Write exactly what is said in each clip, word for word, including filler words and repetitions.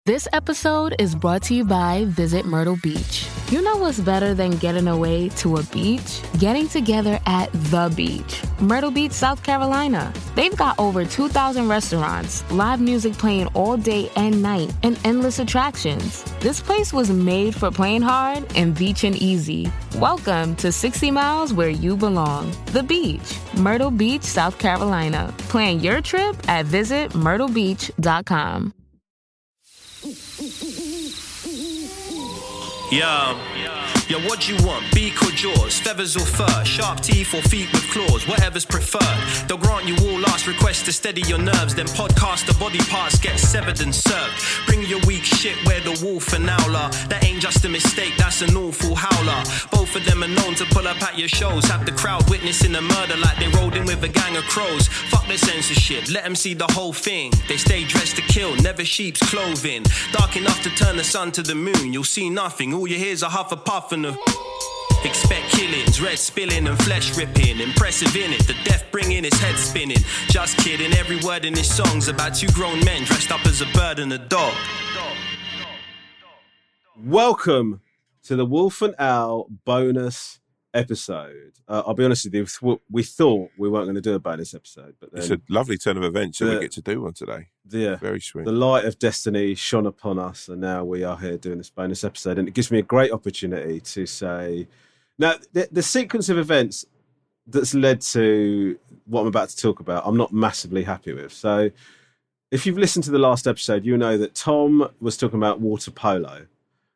This episode is brought to you by Visit Myrtle Beach. You know what's better than getting away to a beach? Getting together at the beach. Myrtle Beach, South Carolina. They've got over two thousand restaurants, live music playing all day and night, and endless attractions. This place was made for playing hard and beaching easy. Welcome to sixty miles where you belong. The beach. Myrtle Beach, South Carolina. Plan your trip at visit myrtle beach dot com. Yo, yo, what do you want? Beak or jaws? Feathers or fur? Sharp teeth or feet with claws? Whatever's preferred. They'll grant you all last requests to steady your nerves. Then podcast the body parts get severed and served. Bring your weak shit where the wolf and owler. That ain't just a mistake, that's an awful howler. Both of them are known to pull up at your shows. Have the crowd witnessing a murder like they rolled in with a gang of crows. Fuck their censorship, let them see the whole thing. They stay dressed to kill, never sheep's clothing. Dark enough to turn the sun to the moon. You'll see nothing, all you hear is a huff a puff and a... Expect killings, red spilling and flesh ripping. Impressive in it, the death bringing his head spinning. Just kidding, every word in this song's about two grown men dressed up as a bird and a dog. Welcome to the Wolf and Owl bonus episode. Uh, I'll be honest with you, we thought we weren't going to do a bonus episode, but then it's a lovely turn of events, so the, we get to do one today. Yeah, very sweet. The light of destiny shone upon us, and now we are here doing this bonus episode, and it gives me a great opportunity to say, now the, the sequence of events that's led to what I'm about to talk about, I'm not massively happy with. So, if you've listened to the last episode, you know that Tom was talking about water polo.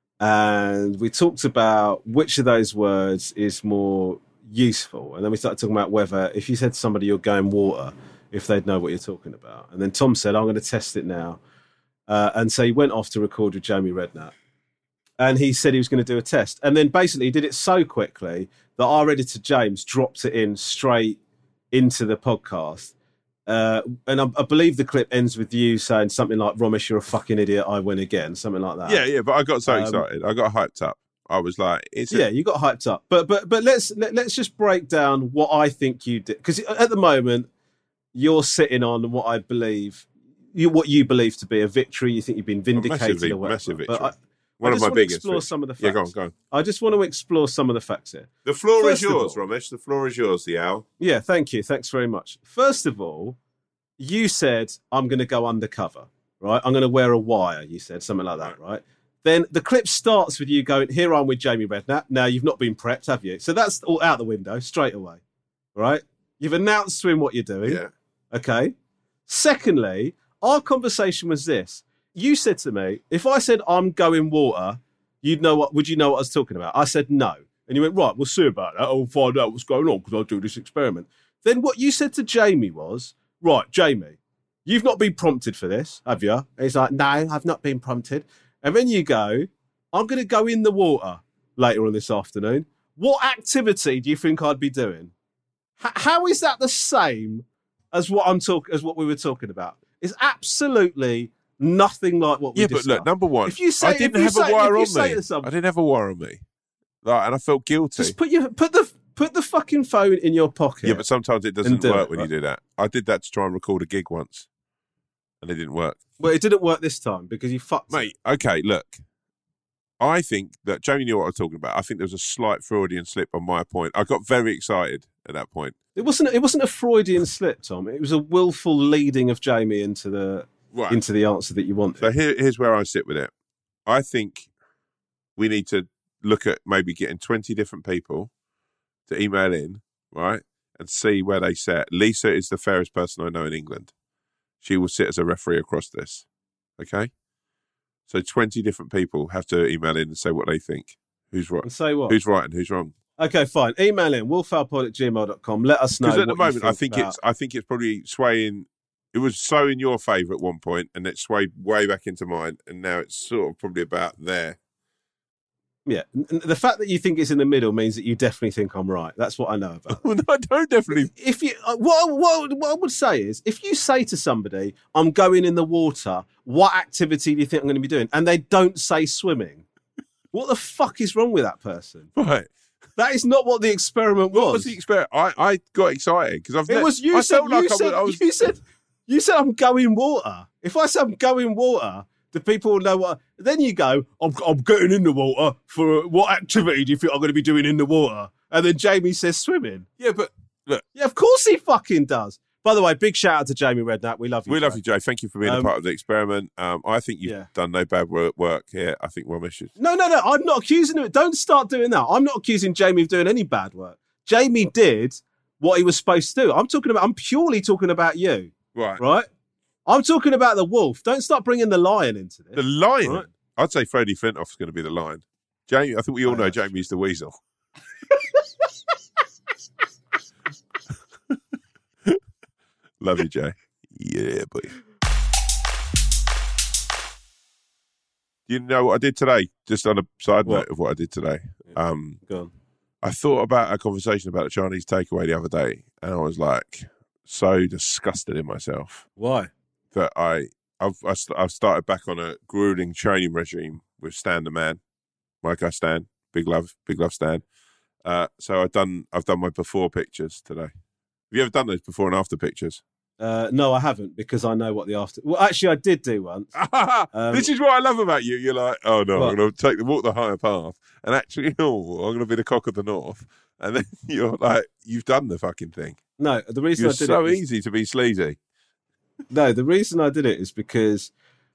And we talked about which of those words is more useful. And then we started talking about whether, if you said to somebody you're going water, if they'd know what you're talking about. And then Tom said, I'm going to test it now. Uh, and so he went off to record with Jamie Redknapp. And he said he was going to do a test. And then basically he did it so quickly that our editor, James, dropped it in straight into the podcast. Uh, and I, I believe the clip ends with you saying something like, Romesh, you're a fucking idiot, I win again, something like that. Yeah, yeah, but I got so um, excited. I got hyped up. I was like, it's a- yeah, you got hyped up. But but but let's let, let's just break down what I think you did. Because at the moment, you're sitting on what I believe, you what you believe to be a victory. You think you've been vindicated massively, or whatever. massive victory. But I, One I of just my want biggest. to explore victories. some of the facts. Yeah, go on, go on. I just want to explore some of the facts here. The floor First is yours, of all, Romesh. The floor is yours, the owl. Yeah, thank you. Thanks very much. First of all, you said, I'm going to go undercover, right? I'm going to wear a wire, you said, something like that, right? Then the clip starts with you going, here I'm with Jamie Redknapp. Now, you've not been prepped, have you? So that's all out the window straight away, right? You've announced to him what you're doing. Yeah. Okay. Secondly, our conversation was this. You said to me, if I said I'm going water, you'd know what, would you know what I was talking about? I said no. And you went, right, we'll see about that. I'll find out what's going on because I'll do this experiment. Then what you said to Jamie was, right, Jamie, you've not been prompted for this, have you? And he's like, no, I've not been prompted. And then you go, I'm going to go in the water later on this afternoon. What activity do you think I'd be doing? H- how is that the same as what I'm talking, as what we were talking about? It's absolutely nothing like what we Yeah, discussed. but look, number one, if you say, I didn't if you have say, a wire if you on say me. to somebody, I didn't have a wire on me. Like, and I felt guilty. just put your put the put the fucking phone in your pocket. Yeah, but sometimes it doesn't do work it, when right? you do that. I did that to try and record a gig once, and it didn't work. Well, it didn't work this time because you fucked it. Mate, okay, look. I think that Jamie knew what I was talking about. I think there was a slight Freudian slip on my point. I got very excited at that point. It wasn't. It wasn't a Freudian slip, Tom. It was a willful leading of Jamie into the Right. into the answer that you wanted. So here, here's where I sit with it. I think we need to look at maybe getting twenty different people to email in, right, and see where they sit. Lisa is the fairest person I know in England. She will sit as a referee across this. Okay? So twenty different people have to email in and say what they think. Who's right? And say what? Who's right and who's wrong? Okay, fine. Email in wolfowlpod at gmail dot com. Let us know. Because at the what you moment, I think about. it's I think it's probably swaying. It was so in your favour at one point, and it swayed way back into mine, and now it's sort of probably about there. Yeah, and the fact that you think it's in the middle means that you definitely think I'm right. That's what I know about. Well, no, I don't definitely. If you, uh, what, what, what I would say is, if you say to somebody, "I'm going in the water," what activity do you think I'm going to be doing? And they don't say swimming. What the fuck is wrong with that person? Right. That is not what the experiment was. What was the experiment? I, I got excited because I've. It ne- was you I said. felt like You I said, was, I was. you said. You said I'm going water. If I said I'm going water, Do people know what? Then you go, I'm, I'm getting in the water for what activity do you think I'm going to be doing in the water? And then Jamie says swimming. Yeah, but look. Yeah, of course he fucking does. By the way, big shout out to Jamie Redknapp. We love you. We Jay. love you, Jay. Thank you for being um, a part of the experiment. Um, I think you've yeah. done no bad work, work here. I think Romesh is. No, no, no. I'm not accusing him. Don't start doing that. I'm not accusing Jamie of doing any bad work. Jamie did what he was supposed to do. I'm talking about, I'm purely talking about you. Right. Right? I'm talking about the wolf. Don't start bringing the lion into this. The lion? Right? I'd say Freddie Flintoff's going to be the lion. Jamie, I think we all know Jamie's the weasel. Love you, Jay. Yeah, boy. You know what I did today? Just on a side what? note of what I did today. Um, Go on. I thought about a conversation about a Chinese takeaway the other day, and I was like so disgusted in myself. Why? That I, I've, I've started back on a grueling training regime with Stan the Man, my guy Stan, big love, big love Stan. Uh, so I've done, I've done my before pictures today. Have you ever done those before and after pictures? Uh, no, I haven't, because I know what the after. Well, actually, I did do once. um, this is what I love about you. You're like, oh no, what? I'm going to take the walk the higher path, and actually, oh, I'm going to be the cock of the north. And then you're like, you've done the fucking thing. No, the reason you're I did so it was, easy to be sleazy. No, the reason I did it is because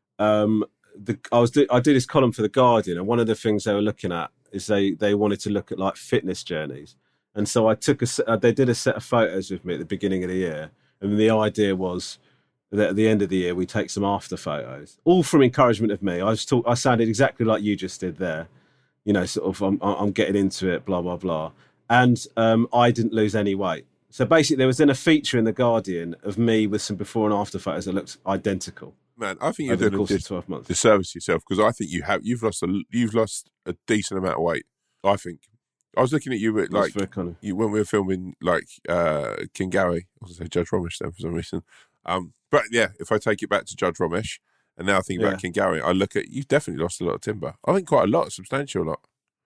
um, the I was do, I did this column for the Guardian, and one of the things they were looking at is they they wanted to look at like fitness journeys. And so I took a, they did a set of photos with me at the beginning of the year. And the idea was that at the end of the year, we take some after photos, all from encouragement of me. I was talk, I sounded exactly like you just did there. You know, sort of, I'm, I'm getting into it, blah, blah, blah. And um, I didn't lose any weight. So basically there was then a feature in The Guardian of me with some before and after photos that looked identical. Man, I think you're over the doing course a of dis- twelve months. disservice to yourself, because I think you have, you've lost a, you've lost a decent amount of weight, I think. I was looking at you at like kind of... you, when we were filming like uh, King Gary. I was going to say Judge Romesh then for some reason. Um, but yeah, if I take it back to Judge Romesh and now think yeah. about King Gary, I look at you've definitely lost a lot of timber. I think quite a lot, a substantial lot.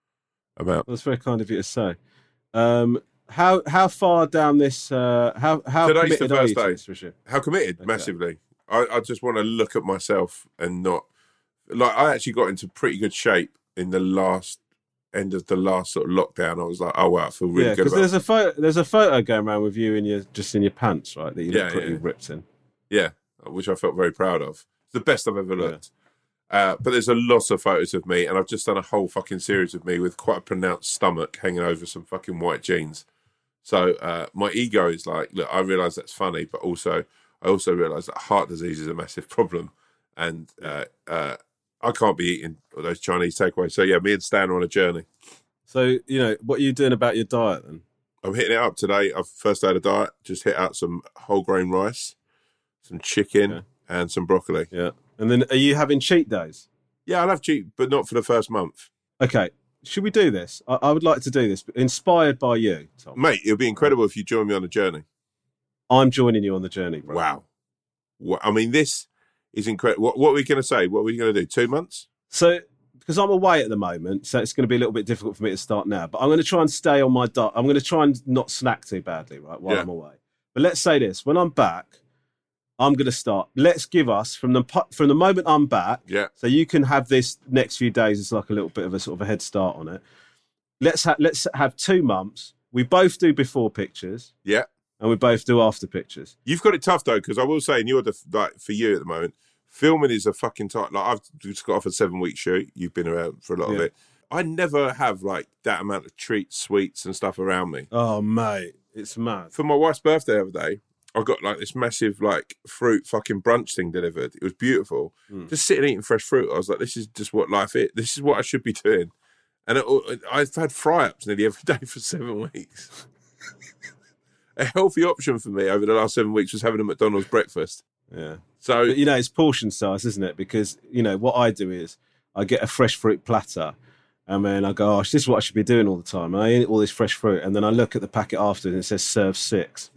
About that's very kind of you to say. Um, how how far down this? Uh, how how today's committed the first are you day. to this, how committed? Okay. Massively. I, I just want to look at myself and not like I actually got into pretty good shape in the last. End of the last sort of lockdown. I was like, oh wow, I feel really yeah, good. Because there's a photo, there's a photo going around with you in your just in your pants, right? That you yeah, look pretty yeah. ripped in. Yeah, which I felt very proud of. It's the best I've ever looked. Yeah. Uh, but there's a lot of photos of me, and I've just done a whole fucking series of me with quite a pronounced stomach hanging over some fucking white jeans. So uh, my ego is like, look, I realise that's funny, but also I also realise that heart disease is a massive problem, and uh, uh, I can't be eating those Chinese takeaways. So yeah, me and Stan are on a journey. So, you know, what are you doing about your diet then? I'm hitting it up today. I've first had a diet, just hit out some whole grain rice, some chicken, yeah. and some broccoli. Yeah. And then are you having cheat days? Yeah, I'll have cheat, but not for the first month. Okay. Should we do this? I, I would like to do this, but inspired by you, Tom. Mate, it would be incredible if you join me on the journey. I'm joining you on the journey, bro. Wow. Well, I mean, this is incredible. What, what are we going to say? What are we going to do? Two months? So, because I'm away at the moment, so it's going to be a little bit difficult for me to start now, but I'm going to try and stay on my diet. I'm going to try and not snack too badly, right, while yeah. I'm away. But let's say this, when I'm back, I'm going to start. Let's give us, from the from the moment I'm back, yeah. so you can have this next few days as like a little bit of a sort of a head start on it. Let's, ha- let's have two months. We both do before pictures. Yeah. And we both do after pictures. You've got it tough, though, because I will say, and you're the, like, for you at the moment, filming is a fucking tight. Like I've just got off a seven week shoot. You've been around for a lot yeah. of it. I never have like that amount of treats, sweets, and stuff around me. Oh mate, it's mad. For my wife's birthday the other day, I got like this massive like fruit fucking brunch thing delivered. It was beautiful. Mm. Just sitting eating fresh fruit. I was like, this is just what life is. This is what I should be doing. And it, I've had fry ups nearly every day for seven weeks. A healthy option for me over the last seven weeks was having a McDonald's breakfast. Yeah. So, but, you know, it's portion size, isn't it? Because, you know, what I do is I get a fresh fruit platter and then I go, oh, this is what I should be doing all the time. And I eat all this fresh fruit and then I look at the packet after and it says serve six.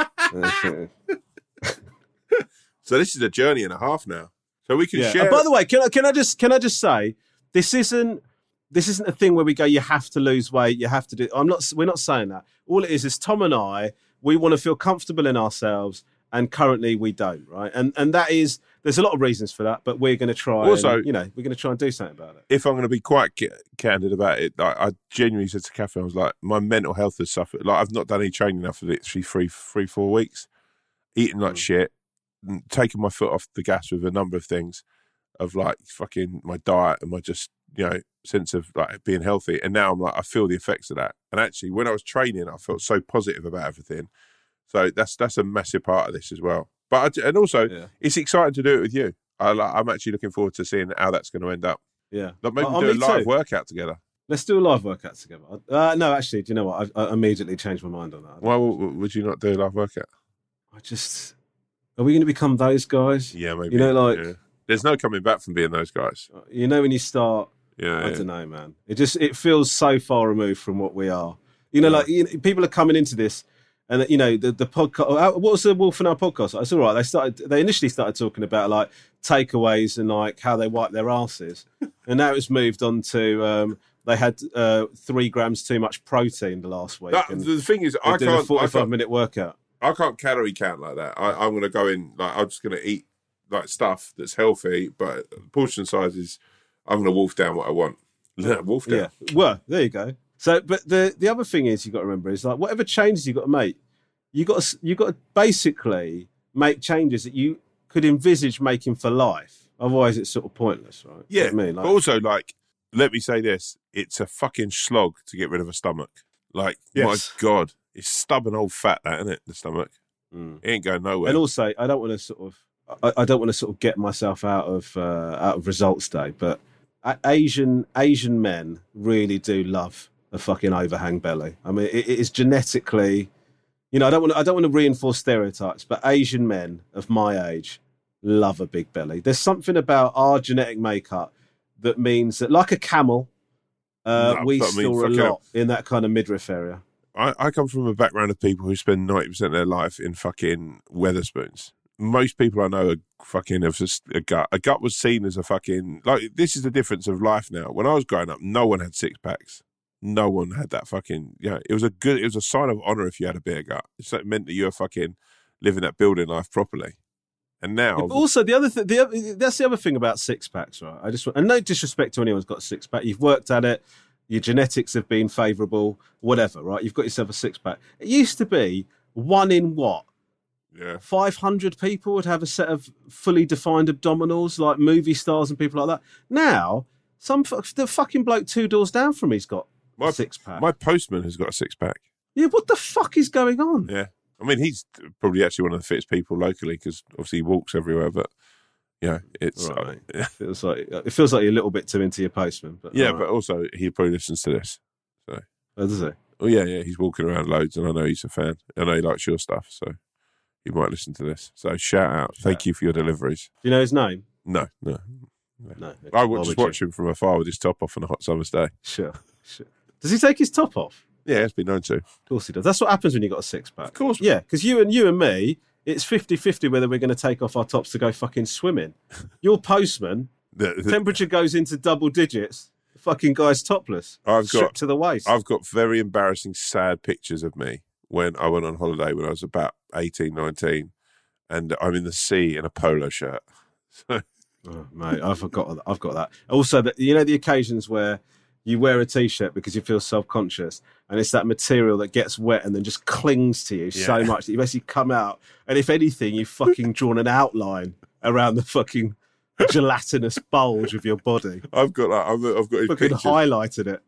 So this is a journey and a half now. So we can yeah. share. And by the way, can I, can I just can I just say, this isn't this isn't a thing where we go, you have to lose weight, you have to do. I'm not. We're not saying that. All it is is Tom and I. We want to feel comfortable in ourselves. and currently we don't, right? And and that is, there's a lot of reasons for that, but we're going to try. Also, and, you know, we're going to try and do something about it. If I'm going to be quite ca- candid about it, like, I genuinely said to Catherine, I was like, my mental health has suffered. Like, I've not done any training now for literally three, three, four weeks, eating like mm. shit, taking my foot off the gas with a number of things, of like fucking my diet and my just, you know, sense of like being healthy. And now I'm like, I feel the effects of that. And actually, when I was training, I felt so positive about everything. So that's that's a massive part of this as well. But I, and also, yeah. it's exciting to do it with you. I, I'm actually looking forward to seeing how that's going to end up. Yeah, like maybe oh, do a live too. workout together. Let's do a live workout together. Uh, no, actually, do you know what? I, I immediately changed my mind on that. Why w- would you not do a live workout? I just, are we going to become those guys? Yeah, maybe. You know, like yeah. there's no coming back from being those guys. You know, when you start, yeah, I yeah. don't know, man. It just it feels so far removed from what we are. You know, yeah. like you know, people are coming into this. And, you know, the, the podcast, what was the Wolf and Our podcast? It's all right. They started, they initially started talking about like takeaways and like how they wipe their asses. And now it's moved on to, um, they had uh, three grams too much protein the last week. That, the thing is, I can't, a forty-five I can't, minute workout. I can't calorie count like that. I, I'm going to go in, like, I'm just going to eat like stuff that's healthy, but portion size is, I'm going to wolf down what I want. Wolf down. Yeah. Well, there you go. So, but the, the other thing is, you got to remember is like whatever changes you got to make, you got to you got to basically make changes that you could envisage making for life. Otherwise, it's sort of pointless, right? Yeah. You know what I mean? Like, but also, like, let me say this: it's a fucking slog to get rid of a stomach. Like, yes. my God, it's stubborn old fat, that isn't it? The stomach, mm. it ain't going nowhere. And also, I don't want to sort of, I, I don't want to sort of get myself out of uh, out of results day, but Asian Asian men really do love a fucking overhang belly. I mean, it, it is genetically, you know, I don't want to, I don't want to reinforce stereotypes, but Asian men of my age love a big belly. There's something about our genetic makeup that means that, like a camel, uh, no, we store I mean, a lot in that kind of midriff area. I, I come from a background of people who spend ninety percent of their life in fucking Weatherspoons. Most people I know are fucking have just a gut. A gut was seen as a fucking, like, this is the difference of life now. When I was growing up, no one had six packs. No one had that fucking, you know, it was a good, it was a sign of honour if you had a big gut. It meant that you were fucking living that building life properly. And now, yeah, also the other thing, the other, that's the other thing about six packs, right? I just want, and no disrespect to anyone who's got a six pack. You've worked at it, your genetics have been favourable, whatever, right? You've got yourself a six pack. It used to be one in what? Yeah, five hundred people would have a set of fully defined abdominals, like movie stars and people like that. Now, some the fucking bloke two doors down from me's got my, a six pack. My postman has got a six pack. Yeah, what the fuck is going on? Yeah. I mean, he's probably actually one of the fittest people locally because obviously he walks everywhere. But you know, it's right, uh, yeah. it feels like it feels like you're a little bit too into your postman. But yeah, right. but also he probably listens to this. So, oh, does he? Oh yeah, yeah. He's walking around loads, and I know he's a fan. I know he likes your stuff, so he might listen to this. So shout out, shout thank out. you for your deliveries. Do you know his name? No, no, no. no I would just watch you? him from afar with his top off on a hot summer's day. Sure, sure. Does he take his top off? Yeah, it's been known to. Of course he does. That's what happens when you've got a six-pack. Of course. Yeah, because you and you and me, it's fifty-fifty whether we're going to take off our tops to go fucking swimming. Your postman, the, the temperature goes into double digits, the fucking guy's topless, I've stripped got, to the waist. I've got very embarrassing, sad pictures of me when I went on holiday when I was about eighteen, nineteen, and I'm in the sea in a polo shirt. So. Oh, mate, I forgot. I've got that. Also, that you know the occasions where you wear a t-shirt because you feel self-conscious and it's that material that gets wet and then just clings to you yeah. so much that you basically come out and if anything you've fucking drawn an outline around the fucking gelatinous bulge of your body. I've got that. I've, I've got his fucking pictures. highlighted it.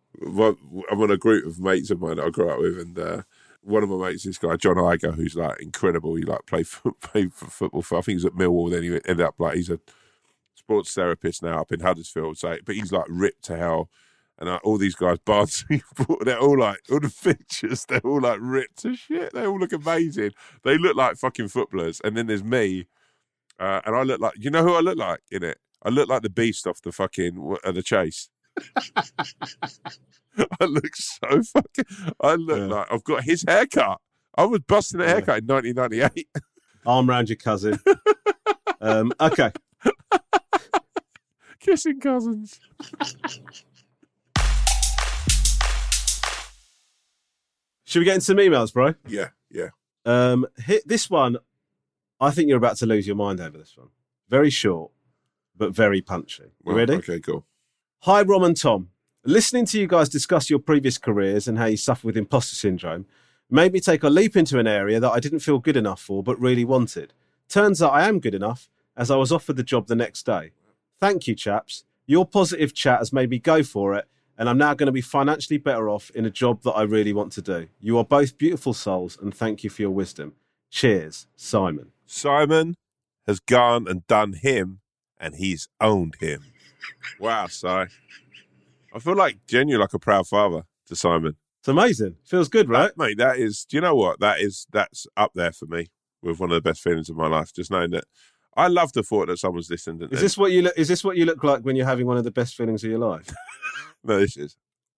I'm on a group of mates of mine that I grew up with, and uh, one of my mates, this guy John Iger, who's like incredible. He like played for, played for football. For, I think he was at Millwall. Then he ended up like he's a sports therapist now up in Huddersfield. So, but he's like ripped to hell. And uh, all these guys, Barnsley, they're all like, all the pictures, they're all like ripped to shit. They all look amazing. They look like fucking footballers. And then there's me, uh, and I look like, you know who I look like in it? I look like the beast off the fucking, uh, the Chase. I look so fucking, I look yeah. like, I've got his haircut. I was busting a haircut yeah. in nineteen ninety-eight. Arm round your cousin. um, okay. Kissing cousins. Should we get into some emails, bro? Yeah, yeah. Um, hit this one. I think you're about to lose your mind over this one. Very short, but very punchy. You Well, ready? Okay, cool. Hi, Rom and Tom. Listening to you guys discuss your previous careers and how you suffer with imposter syndrome made me take a leap into an area that I didn't feel good enough for, but really wanted. Turns out I am good enough, as I was offered the job the next day. Thank you, chaps. Your positive chat has made me go for it, and I'm now going to be financially better off in a job that I really want to do. You are both beautiful souls, and thank you for your wisdom. Cheers, Simon. Simon has gone and done him, and he's owned him. Wow, Si. I feel like genuinely like a proud father to Simon. It's amazing. Feels good, right? That, mate, that is, do you know what? That is, that's up there for me with one of the best feelings of my life. Just knowing that I love the thought that someone's listened. Is this what you look, is this what you look like when you're having one of the best feelings of your life? No, this is.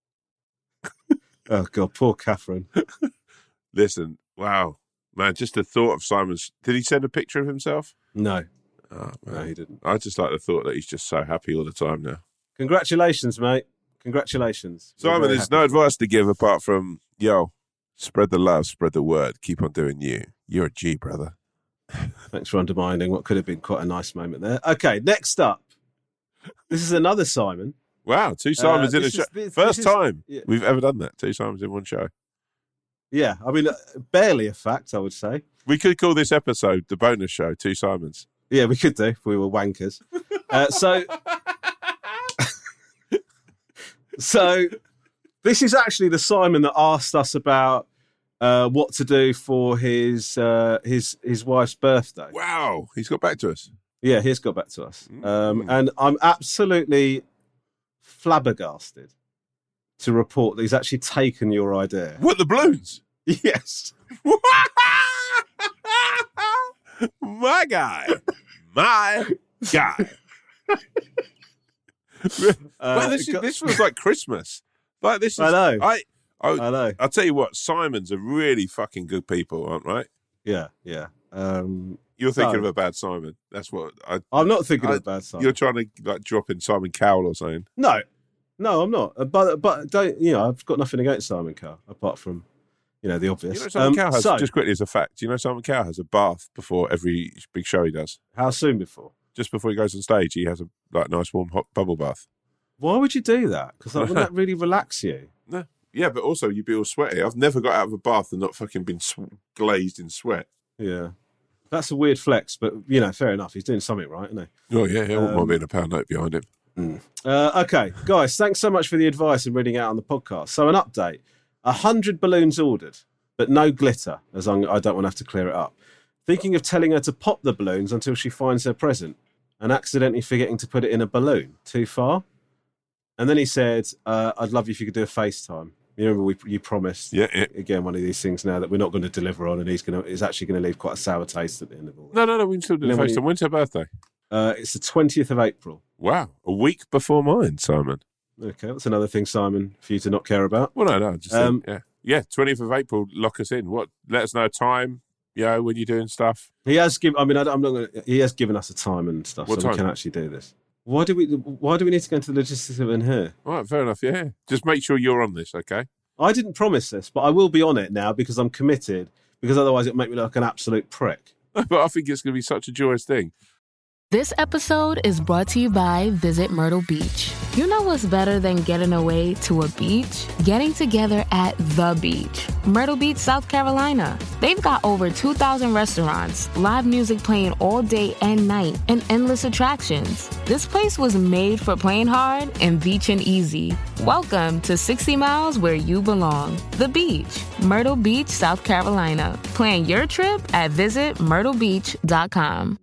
Oh, God, poor Catherine. Listen, wow. Man, just the thought of Simon's. Did he send a picture of himself? No. Oh, No, man. he didn't. I just like the thought that he's just so happy all the time now. Congratulations, mate. Congratulations. We're Simon, very there's happy. no advice to give apart from, yo, spread the love, spread the word, keep on doing you. You're a G, brother. Thanks for undermining what could have been quite a nice moment there. Okay, next up. This is another Simon. Wow, two Simons Uh, in a this show. is- this- First this is- time yeah. we've ever done that. Two Simons in one show. Yeah, I mean, uh, barely a fact, I would say. We could call this episode the bonus show, Two Simons. Yeah, we could do if we were wankers. Uh, so, so this is actually the Simon that asked us about uh, what to do for his uh, his his wife's birthday. Wow, he's got back to us. Yeah, he's got back to us, um, Mm. and I'm absolutely flabbergasted to report that he's actually taken your idea. What, the balloons? Yes. My guy. My guy. Uh, Man, this, is, got- this feels like Christmas. Like this is, I know. I, I, I know. I'll tell you what, Simons are really fucking good people, aren't right? Yeah, yeah. Um, You're thinking So- of a bad Simon. That's what I. I'm not thinking I- of a bad sign. You're trying to like drop in Simon Cowell or something. No, no, I'm not. Uh, But but don't you know? I've got nothing against Simon Cowell apart from you know the obvious. You know, Simon Um, Cowell has, so, just quickly as a fact, you know, Simon Cowell has a bath before every big show he does. how soon before? Just before he goes on stage, he has a like nice warm hot bubble bath. Why would you do that? Because wouldn't that really relax you? No, yeah, but also you'd be all sweaty. I've never got out of a bath and not fucking been sw- glazed in sweat. Yeah, that's a weird flex, but you know, fair enough. He's doing something right, isn't he? Oh yeah, I wouldn't Um, mind being a pound note behind him. Uh, okay, guys, thanks so much for the advice and reading out on the podcast. So, an update: a hundred balloons ordered, but no glitter, as I'm, I don't want to have to clear it up. Thinking of telling her to pop the balloons until she finds her present, and accidentally forgetting to put it in a balloon. Too far. And then he said, uh, "I'd love you if you could do a FaceTime." You remember we you promised Yeah, yeah. again one of these things now that we're not going to deliver on, and he's going to is actually going to leave quite a sour taste at the end of all. No, no, no. We can still do And the then when FaceTime. you- When's her birthday? Uh, it's the twentieth of April. Wow, a week before mine, Simon. Okay, that's another thing, Simon, for you to not care about. Well, no, no. Just Um, think, yeah, yeah. Twentieth of April. Lock us in. What? Let us know time. You know, when you're doing stuff. He has given. I mean, I, don't- I'm not going. to He has given us a time and stuff, What so we time? can actually do this. Why do we? Why do we need to go into the logistics of it in here? All right, fair enough. Yeah, just make sure you're on this, okay? I didn't promise this, but I will be on it now because I'm committed. Because otherwise, it'll make me look like an absolute prick. But I think it's going to be such a joyous thing. This episode is brought to you by Visit Myrtle Beach. You know what's better than getting away to a beach? Getting together at the beach. Myrtle Beach, South Carolina. They've got over two thousand restaurants, live music playing all day and night, and endless attractions. This place was made for playing hard and beaching easy. Welcome to sixty miles where you belong. The beach. Myrtle Beach, South Carolina. Plan your trip at visit myrtle beach dot com.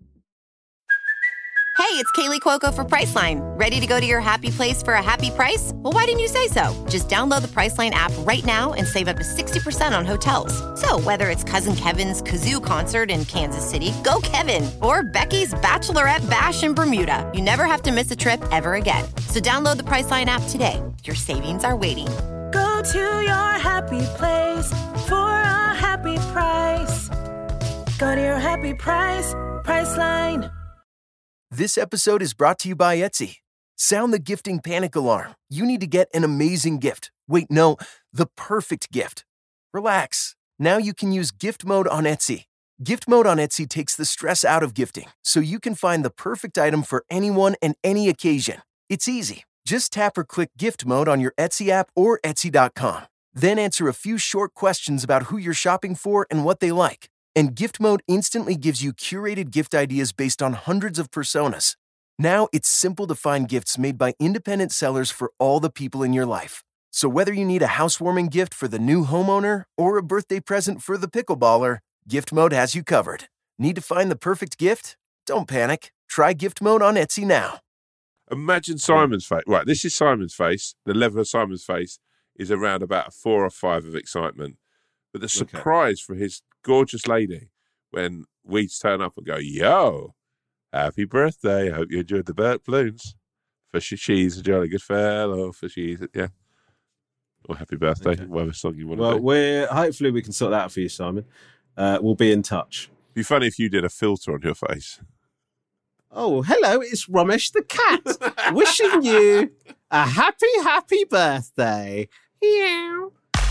Hey, it's Kaylee Cuoco for Priceline. Ready to go to your happy place for a happy price? Well, why didn't you say so? Just download the Priceline app right now and save up to sixty percent on hotels. So whether it's Cousin Kevin's Kazoo Concert in Kansas City, go Kevin, or Becky's Bachelorette Bash in Bermuda, you never have to miss a trip ever again. So download the Priceline app today. Your savings are waiting. Go to your happy place for a happy price. Go to your happy price, Priceline. This episode is brought to you by Etsy. Sound the gifting panic alarm. You need to get an amazing gift. Wait, no, the perfect gift. Relax. Now you can use gift mode on Etsy. Gift Mode on Etsy takes the stress out of gifting, so you can find the perfect item for anyone and any occasion. It's easy. Just tap or click Gift Mode on your Etsy app or Etsy dot com. Then answer a few short questions about who you're shopping for and what they like. And Gift Mode instantly gives you curated gift ideas based on hundreds of personas. Now it's simple to find gifts made by independent sellers for all the people in your life. So whether you need a housewarming gift for the new homeowner or a birthday present for the pickleballer, Gift Mode has you covered. Need to find the perfect gift? Don't panic. Try Gift Mode on Etsy now. Imagine Simon's face. Right, this is Simon's face. The level of Simon's face is around about a four or five of excitement. But the surprise okay. for his gorgeous lady when we turn up and go, yo, happy birthday. I hope you enjoyed the burnt balloons. For she, she's a jolly good fellow. For she's, yeah. Or happy birthday, okay. whatever song you want well, to do. Well, we're hopefully we can sort that out for you, Simon. Uh, we'll be in touch. It'd be funny if you did a filter on your face. Oh, hello, it's Ramesh the cat. Wishing you a happy, happy birthday. Yeah.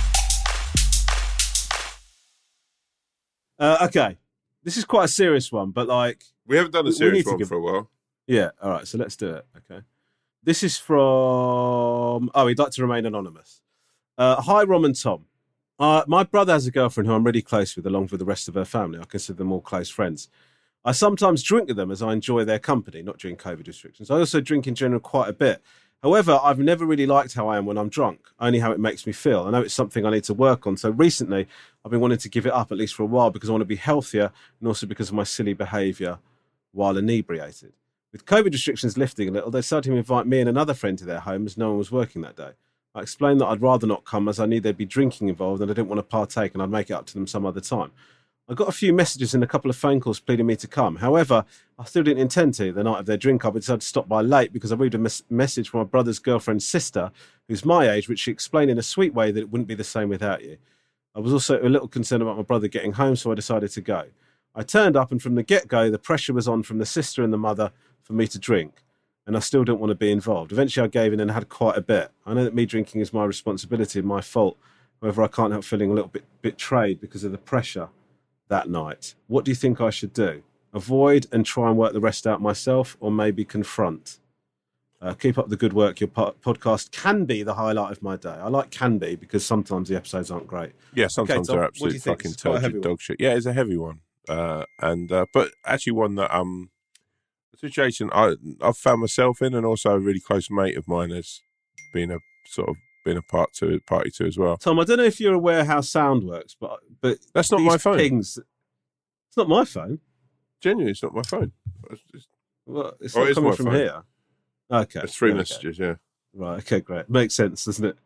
Uh, okay, this is quite a serious one, but like... We haven't done a serious one give... for a while. Yeah, all right, so let's do it, okay. This is from... Oh, he'd like to remain anonymous. Uh, hi, Rom and Tom. Uh, my brother has a girlfriend who I'm really close with, along with the rest of her family. I consider them all close friends. I sometimes drink with them as I enjoy their company, not during COVID restrictions. I also drink in general quite a bit. However, I've never really liked how I am when I'm drunk, only how it makes me feel. I know it's something I need to work on. So recently, I've been wanting to give it up, at least for a while, because I want to be healthier and also because of my silly behaviour while inebriated. With COVID restrictions lifting a little, they started to invite me and another friend to their home as no one was working that day. I explained that I'd rather not come as I knew there'd be drinking involved and I didn't want to partake and I'd make it up to them some other time. I got a few messages and a couple of phone calls pleading me to come. However, I still didn't intend to. The night of their drink, I decided to stop by late because I read a mes- message from my brother's girlfriend's sister, who's my age, which she explained in a sweet way that it wouldn't be the same without you. I was also a little concerned about my brother getting home, so I decided to go. I turned up and from the get-go, the pressure was on from the sister and the mother for me to drink. And I still didn't want to be involved. Eventually, I gave in and had quite a bit. I know that me drinking is my responsibility and my fault. However, I can't help feeling a little bit betrayed because of the pressure that night. What do you think I should do? Avoid and try and work the rest out myself, or maybe confront? Uh, keep up the good work. Your po- podcast can be the highlight of my day. I like can be because sometimes the episodes aren't great. Yeah, sometimes okay, they're absolute fucking turgid dog shit. Yeah, it's a heavy one. Uh, and uh, but actually one that... um. situation I, I've found myself in, and also a really close mate of mine has been a sort of been a part to party to as well. Tom, I don't know if you're aware how sound works, but but that's not my phone. Pings, it's not my phone. Genuinely, it's not my phone. It's, just, well, it's not coming from phone. Here. Okay, it's three okay. messages. Yeah, right. Okay, great. Makes sense, doesn't it?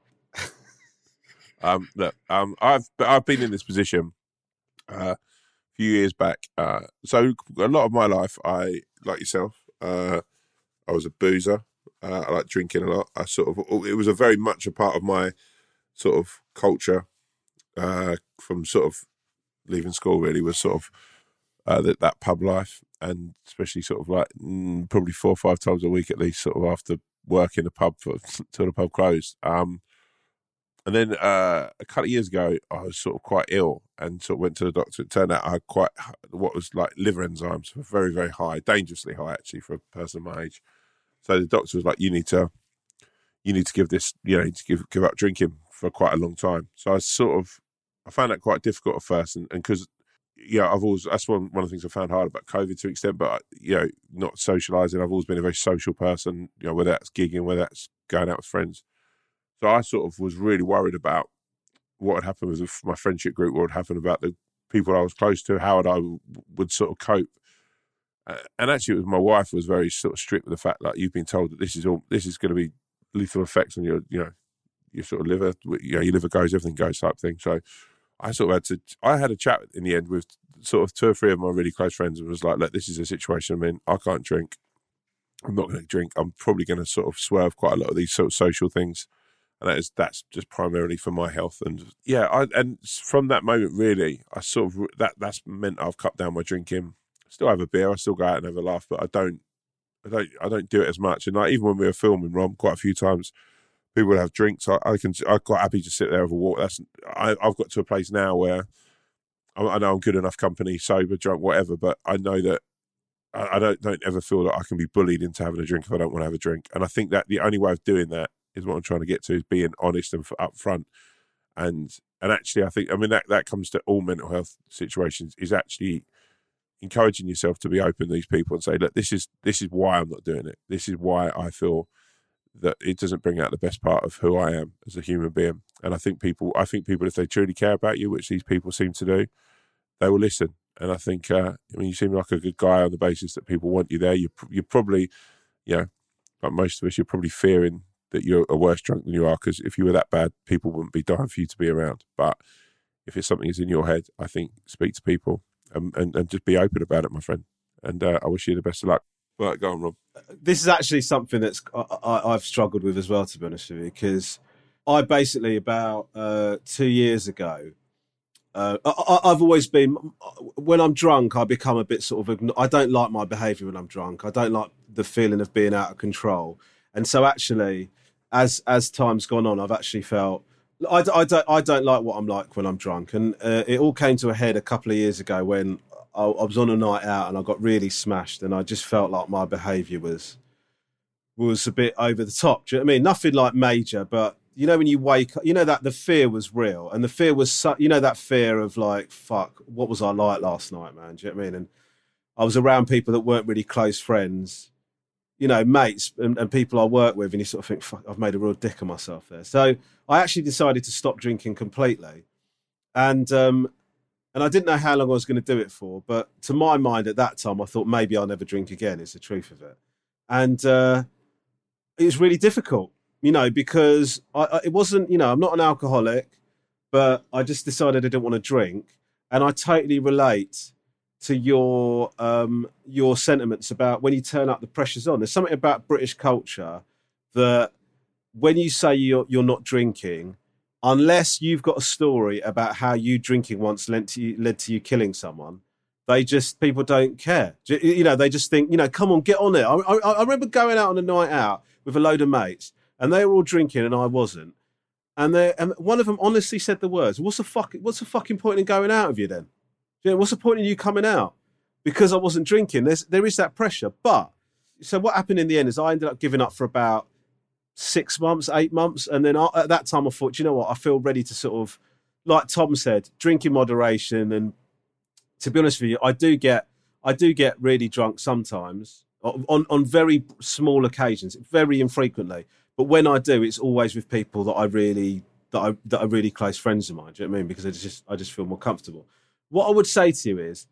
um, look, um, I've I've been in this position uh, a few years back. Uh, so a lot of my life, I. Like yourself, uh, I was a boozer. Uh, I like drinking a lot. I sort of, it was a very much a part of my sort of culture uh, from sort of leaving school. Really was sort of uh, that that pub life, and especially sort of like mm, probably four or five times a week at least, sort of after work in the pub for, till the pub closed. Um, and then uh, a couple of years ago, I was sort of quite ill and sort of went to the doctor. It turned out I had quite what was like liver enzymes were very, very high, dangerously high actually for a person my age. So the doctor was like, "You need to, you need to give this, you know, to give give up drinking for quite a long time." So I sort of, I found that quite difficult at first, and because yeah, I've always that's one one of the things I found hard about COVID to an extent. But you know, not socialising. I've always been a very social person. You know, whether that's gigging, whether that's going out with friends. So I sort of was really worried about what had happened with my friendship group, what had happened about the people I was close to, how would I would sort of cope. Uh, and actually, it was my wife was very sort of strict with the fact that you've been told that this is all this is going to be lethal effects on your, you know, your sort of liver, you know, your liver goes, everything goes type thing. So I sort of had to, I had a chat in the end with sort of two or three of my really close friends and was like, look, this is a situation I'm in. I can't drink. I'm not going to drink. I'm probably going to sort of swerve quite a lot of these sort of social things. And that is, that's just primarily for my health. And yeah, I, and from that moment, really, I sort of, that that's meant I've cut down my drinking. Still have a beer, I still go out and have a laugh, but I don't, I don't, I don't do it as much. And like, even when we were filming, Rom, quite a few times, people would have drinks. I, I can, I'm quite happy to sit there and have a walk. That's, I, I've got to a place now where I, I know I'm good enough company, sober, drunk, whatever, but I know that I, I don't don't ever feel that I can be bullied into having a drink if I don't want to have a drink. And I think that the only way of doing that is what I'm trying to get to, is being honest and upfront. And and actually, I think, I mean, that, that comes to all mental health situations, is actually encouraging yourself to be open to these people and say, look, this is this is why I'm not doing it. This is why I feel that it doesn't bring out the best part of who I am as a human being. And I think people, I think people, if they truly care about you, which these people seem to do, they will listen. And I think, uh, I mean, you seem like a good guy on the basis that people want you there. You, you're probably, you know, like most of us, you're probably fearing that you're a worse drunk than you are, because if you were that bad, people wouldn't be dying for you to be around. But if it's something that's in your head, I think speak to people and, and, and just be open about it, my friend. And uh, I wish you the best of luck. Right, go on, Rob. This is actually something that's I, I, I've struggled with as well, to be honest with you, because I basically about uh, two years ago, uh, I, I've always been, when I'm drunk, I become a bit sort of, I don't like my behaviour when I'm drunk. I don't like the feeling of being out of control. And so actually, as as time's gone on, I've actually felt, I, I, don't, I don't like what I'm like when I'm drunk. And uh, it all came to a head a couple of years ago when I, I was on a night out and I got really smashed, and I just felt like my behaviour was was a bit over the top. Do you know what I mean? Nothing like major, but you know when you wake up, you know that the fear was real, and the fear was, so, you know, that fear of like, fuck, what was I like last night, man? Do you know what I mean? And I was around people that weren't really close friends, you know, mates and, and people I work with, and you sort of think, fuck, I've made a real dick of myself there. So I actually decided to stop drinking completely. And um, and I didn't know how long I was going to do it for, but to my mind at that time, I thought maybe I'll never drink again, is the truth of it. And uh, it was really difficult, you know, because I, I, it wasn't, you know, I'm not an alcoholic, but I just decided I didn't want to drink. And I totally relate to your um, your sentiments about when you turn up, the pressure's on. There's something about British culture that when you say you're, you're not drinking, unless you've got a story about how you drinking once led to you, led to you killing someone, they just, people don't care. You know, they just think, you know, come on, get on it. I, I, I remember going out on a night out with a load of mates, and they were all drinking and I wasn't. And they, and one of them honestly said the words, what's the fuck, what's the fucking point in going out with you then? You know, what's the point in you coming out? Because I wasn't drinking. There's, there is that pressure. But, so what happened in the end is I ended up giving up for about six months, eight months. And then I, at that time I thought, you know what, I feel ready to sort of, like Tom said, drink in moderation. And to be honest with you, I do get, I do get really drunk sometimes on, on very small occasions, very infrequently. But when I do, it's always with people that I really, that I, that are really close friends of mine. Do you know what I mean? Because I just, I just feel more comfortable. What I would say to you is,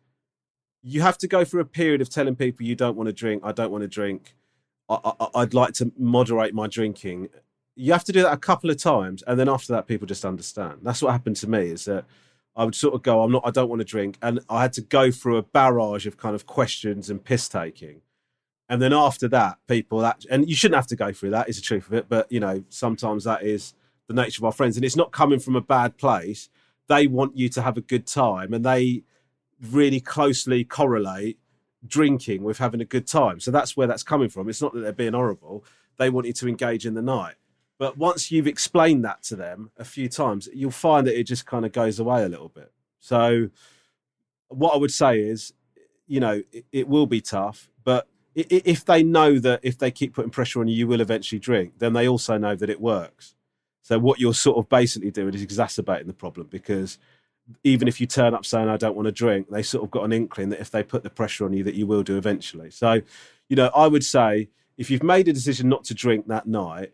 you have to go through a period of telling people you don't want to drink. I don't want to drink. I, I, I'd like to moderate my drinking. You have to do that a couple of times, and then after that, people just understand. That's what happened to me. Is that I would sort of go, I'm not, I don't want to drink, and I had to go through a barrage of kind of questions and piss taking, and then after that, people that, and you shouldn't have to go through that. Is the truth of it, but you know, sometimes that is the nature of our friends, and it's not coming from a bad place. They want you to have a good time, and they really closely correlate drinking with having a good time. So that's where that's coming from. It's not that they're being horrible. They want you to engage in the night. But once you've explained that to them a few times, you'll find that it just kind of goes away a little bit. So what I would say is, you know, it, it will be tough, but if they know that if they keep putting pressure on you, you will eventually drink, then they also know that it works. So what you're sort of basically doing is exacerbating the problem, because even if you turn up saying, I don't want to drink, they sort of got an inkling that if they put the pressure on you, that you will do eventually. So, you know, I would say if you've made a decision not to drink that night,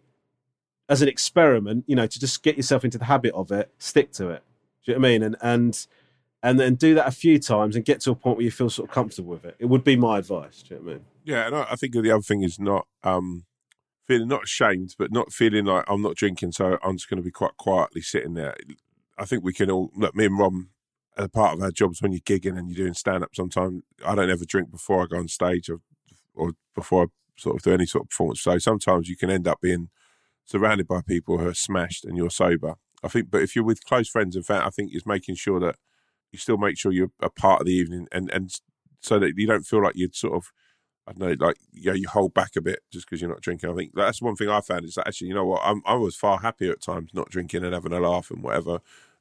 as an experiment, you know, to just get yourself into the habit of it, stick to it. Do you know what I mean? And, and, and then do that a few times and get to a point where you feel sort of comfortable with it. It would be my advice. Do you know what I mean? Yeah. And I think the other thing is not, um, feeling not ashamed, but not feeling like I'm not drinking, so I'm just going to be quite quietly sitting there. I think we can all, look, me and Rob, as part of our jobs when you're gigging and you're doing stand-up sometimes, I don't ever drink before I go on stage or, or before I sort of do any sort of performance. So sometimes you can end up being surrounded by people who are smashed and you're sober. I think, but if you're with close friends and family, I think it's making sure that you still make sure you're a part of the evening, and, and so that you don't feel like you'd sort of, I don't know, like, you know, you hold back a bit just because you're not drinking. I think that's one thing I found is that actually, you know what, I'm, I was far happier at times not drinking and having a laugh and whatever.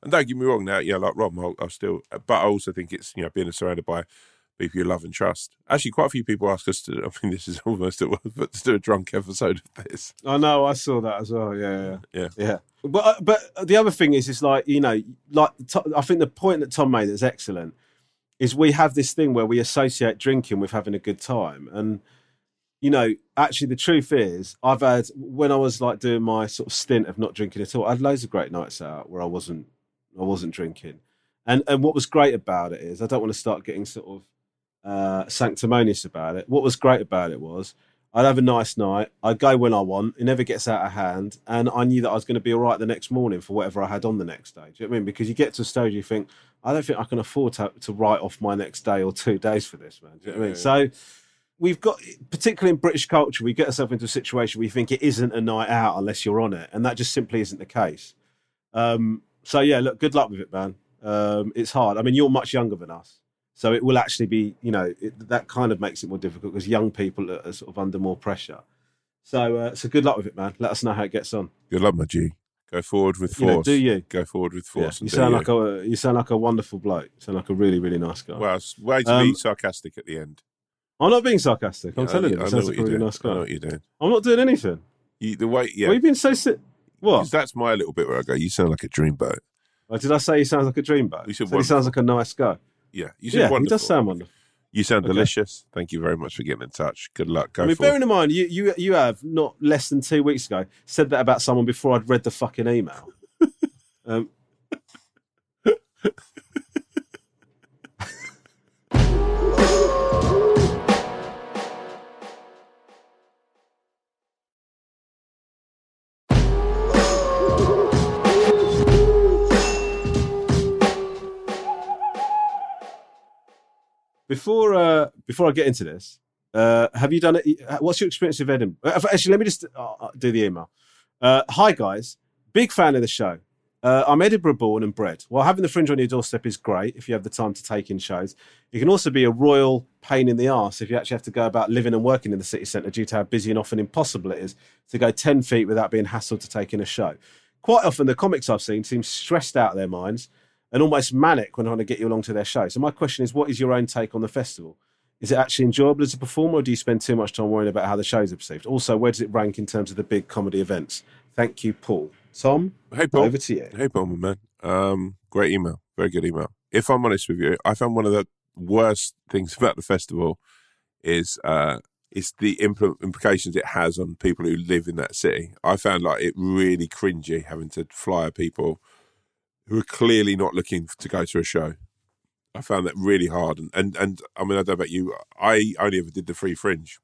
And don't get me wrong, now, you know, like Rom, I'll, I'll still, but I also think it's, you know, being surrounded by people you love and trust. Actually, quite a few people ask us to, I mean, this is almost a, but to do a drunk episode of this. I know, I saw that as well. Yeah, yeah, yeah. yeah. But uh, but the other thing is, it's like, you know, like I think the point that Tom made that's excellent is we have this thing where we associate drinking with having a good time. And, you know, actually the truth is I've had, when I was like doing my sort of stint of not drinking at all, I had loads of great nights out where I wasn't, I wasn't drinking. And and what was great about it is, I don't want to start getting sort of uh, sanctimonious about it. What was great about it was I'd have a nice night. I'd go when I want. It never gets out of hand. And I knew that I was going to be all right the next morning for whatever I had on the next day. Do you know what I mean? Because you get to a stage you think, I don't think I can afford to, to write off my next day or two days for this, man. Do you know what I mean? So we've got, particularly in British culture, we get ourselves into a situation where you think it isn't a night out unless you're on it. And that just simply isn't the case. Um, so, yeah, look, good luck with it, man. Um, it's hard. I mean, you're much younger than us. So it will actually be, you know, it, that kind of makes it more difficult because young people are, are sort of under more pressure. So, uh, so good luck with it, man. Let us know how it gets on. Good luck, my G. Go forward with force. You know, do you? Go forward with force. Yeah. And you sound you. like a you sound like a wonderful bloke. You sound like a really, really nice guy. Well, it's way to um, be sarcastic at the end. I'm not being sarcastic. I'm yeah, telling you, I, you I sounds know like what a really doing. nice guy. I know what you're doing. I'm not doing anything. You, the way, yeah. Well, you've been so sick. What? That's my little bit where I go, you sound like a dreamboat. Oh, did I say he sounds like a dreamboat? You said he sounds like a nice guy. Yeah, you said yeah, wonderful. he does sound wonderful. You sound Okay. delicious. Thank you very much for getting in touch. Good luck. Go I mean, forward. bearing in mind, you, you you have not less than two weeks ago said that about someone before I'd read the fucking email. um, Before uh, before I get into this, uh, have you done it? What's your experience of Edinburgh? Actually, let me just uh, do the email. Uh, Hi guys, big fan of the show. Uh, I'm Edinburgh born and bred. While having the Fringe on your doorstep is great if you have the time to take in shows, it can also be a royal pain in the arse if you actually have to go about living and working in the city centre due to how busy and often impossible it is to go ten feet without being hassled to take in a show. Quite often, the comics I've seen seem stressed out of their minds and almost manic when trying to get you along to their show. So my question is, what is your own take on the festival? Is it actually enjoyable as a performer, or do you spend too much time worrying about how the shows are perceived? Also, where does it rank in terms of the big comedy events? Thank you, Paul. Tom, hey, Paul. Over to you. Hey, Paul, my man. Um, great email. Very good email. If I'm honest with you, I found one of the worst things about the festival is uh, it's the impl- implications it has on people who live in that city. I found like it really cringy having to fly people who are clearly not looking to go to a show. I found that really hard. And, and, and I mean, I don't know about you, I only ever did the free Fringe.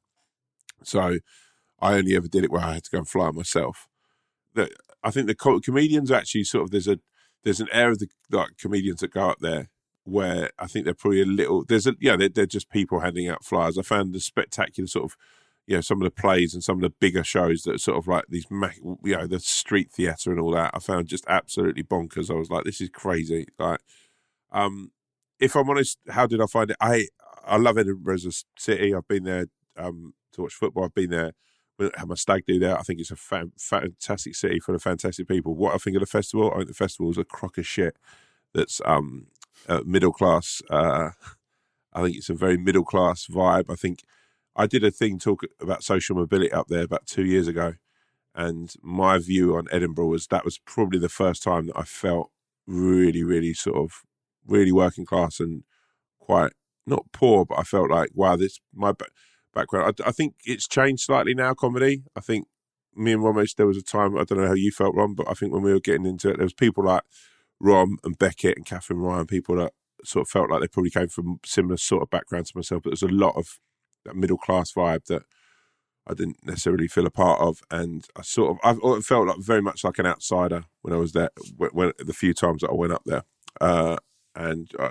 So I only ever did it where I had to go and fly myself. The, I think the co- comedians actually sort of, there's a there's an air of the like comedians that go up there where I think they're probably a little, there's a, yeah, they're, they're just people handing out flyers. I found the spectacular sort of, you know, some of the plays and some of the bigger shows that are sort of like these, you know, the street theatre and all that, I found just absolutely bonkers. I was like, this is crazy. Like, um, if I'm honest, how did I find it? I I love Edinburgh as a city. I've been there um, to watch football. I've been there, had my stag do there. I think it's a fan, fantastic city full of fantastic people. What I think of the festival, I think the festival is a crock of shit that's um, uh, middle class. Uh, I think it's a very middle class vibe. I think I did a thing talk about social mobility up there about two years ago. And my view on Edinburgh was that was probably the first time that I felt really, really sort of really working class and quite not poor, but I felt like, wow, this my ba- background. I, I think it's changed slightly now, comedy. I think me and Romesh, there was a time, I don't know how you felt, Rom, but I think when we were getting into it, there was people like Rom and Beckett and Catherine Ryan, people that sort of felt like they probably came from similar sort of backgrounds to myself, but there's a lot of that middle class vibe that I didn't necessarily feel a part of, and I sort of I felt like very much like an outsider when I was there. When, when the few times that I went up there, uh, and uh,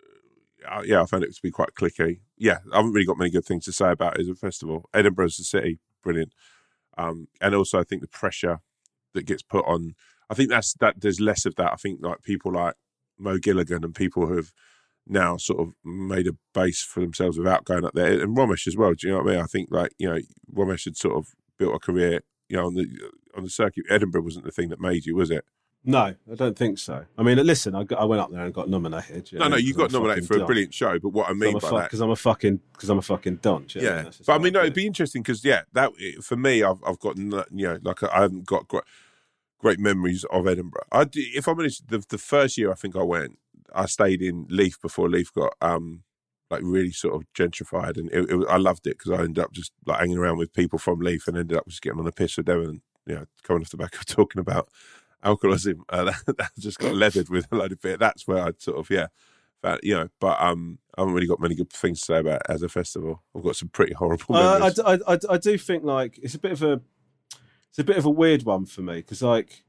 uh, yeah, I found it to be quite cliquey. Yeah, I haven't really got many good things to say about it as a festival. Edinburgh's a city, brilliant, um, and also I think the pressure that gets put on. I think that's that. There's less of that. I think like people like Mo Gilligan and people who have now sort of made a base for themselves without going up there, and Romesh as well. Do you know what I mean? I think like, you know, Romesh had sort of built a career, you know, on the on the circuit. Edinburgh wasn't the thing that made you, was it? No, I don't think so. I mean, listen, I, got, I went up there and got nominated. You no, know, no, you got nominated for a don. brilliant show. But what I mean by fu- that, because I'm a fucking, because I'm a fucking don. You know? yeah. That's just But I what mean, no, do. it'd be interesting because yeah, that for me, I've I've got you know, like I haven't got great, great memories of Edinburgh. I, if I'm honest, the the first year I think I went, I stayed in Leith before Leith got um like really sort of gentrified, and it, it, I loved it because I ended up just like hanging around with people from Leith and ended up just getting on the piss with them and you know coming off the back of talking about alcoholism. Uh, that, that just got leathered with a load of bit. That's where I sort of yeah, found, you know. But um, I haven't really got many good things to say about it as a festival. I've got some pretty horrible memories. Uh, I, I, I, I do think like it's a bit of a it's a bit of a weird one for me because like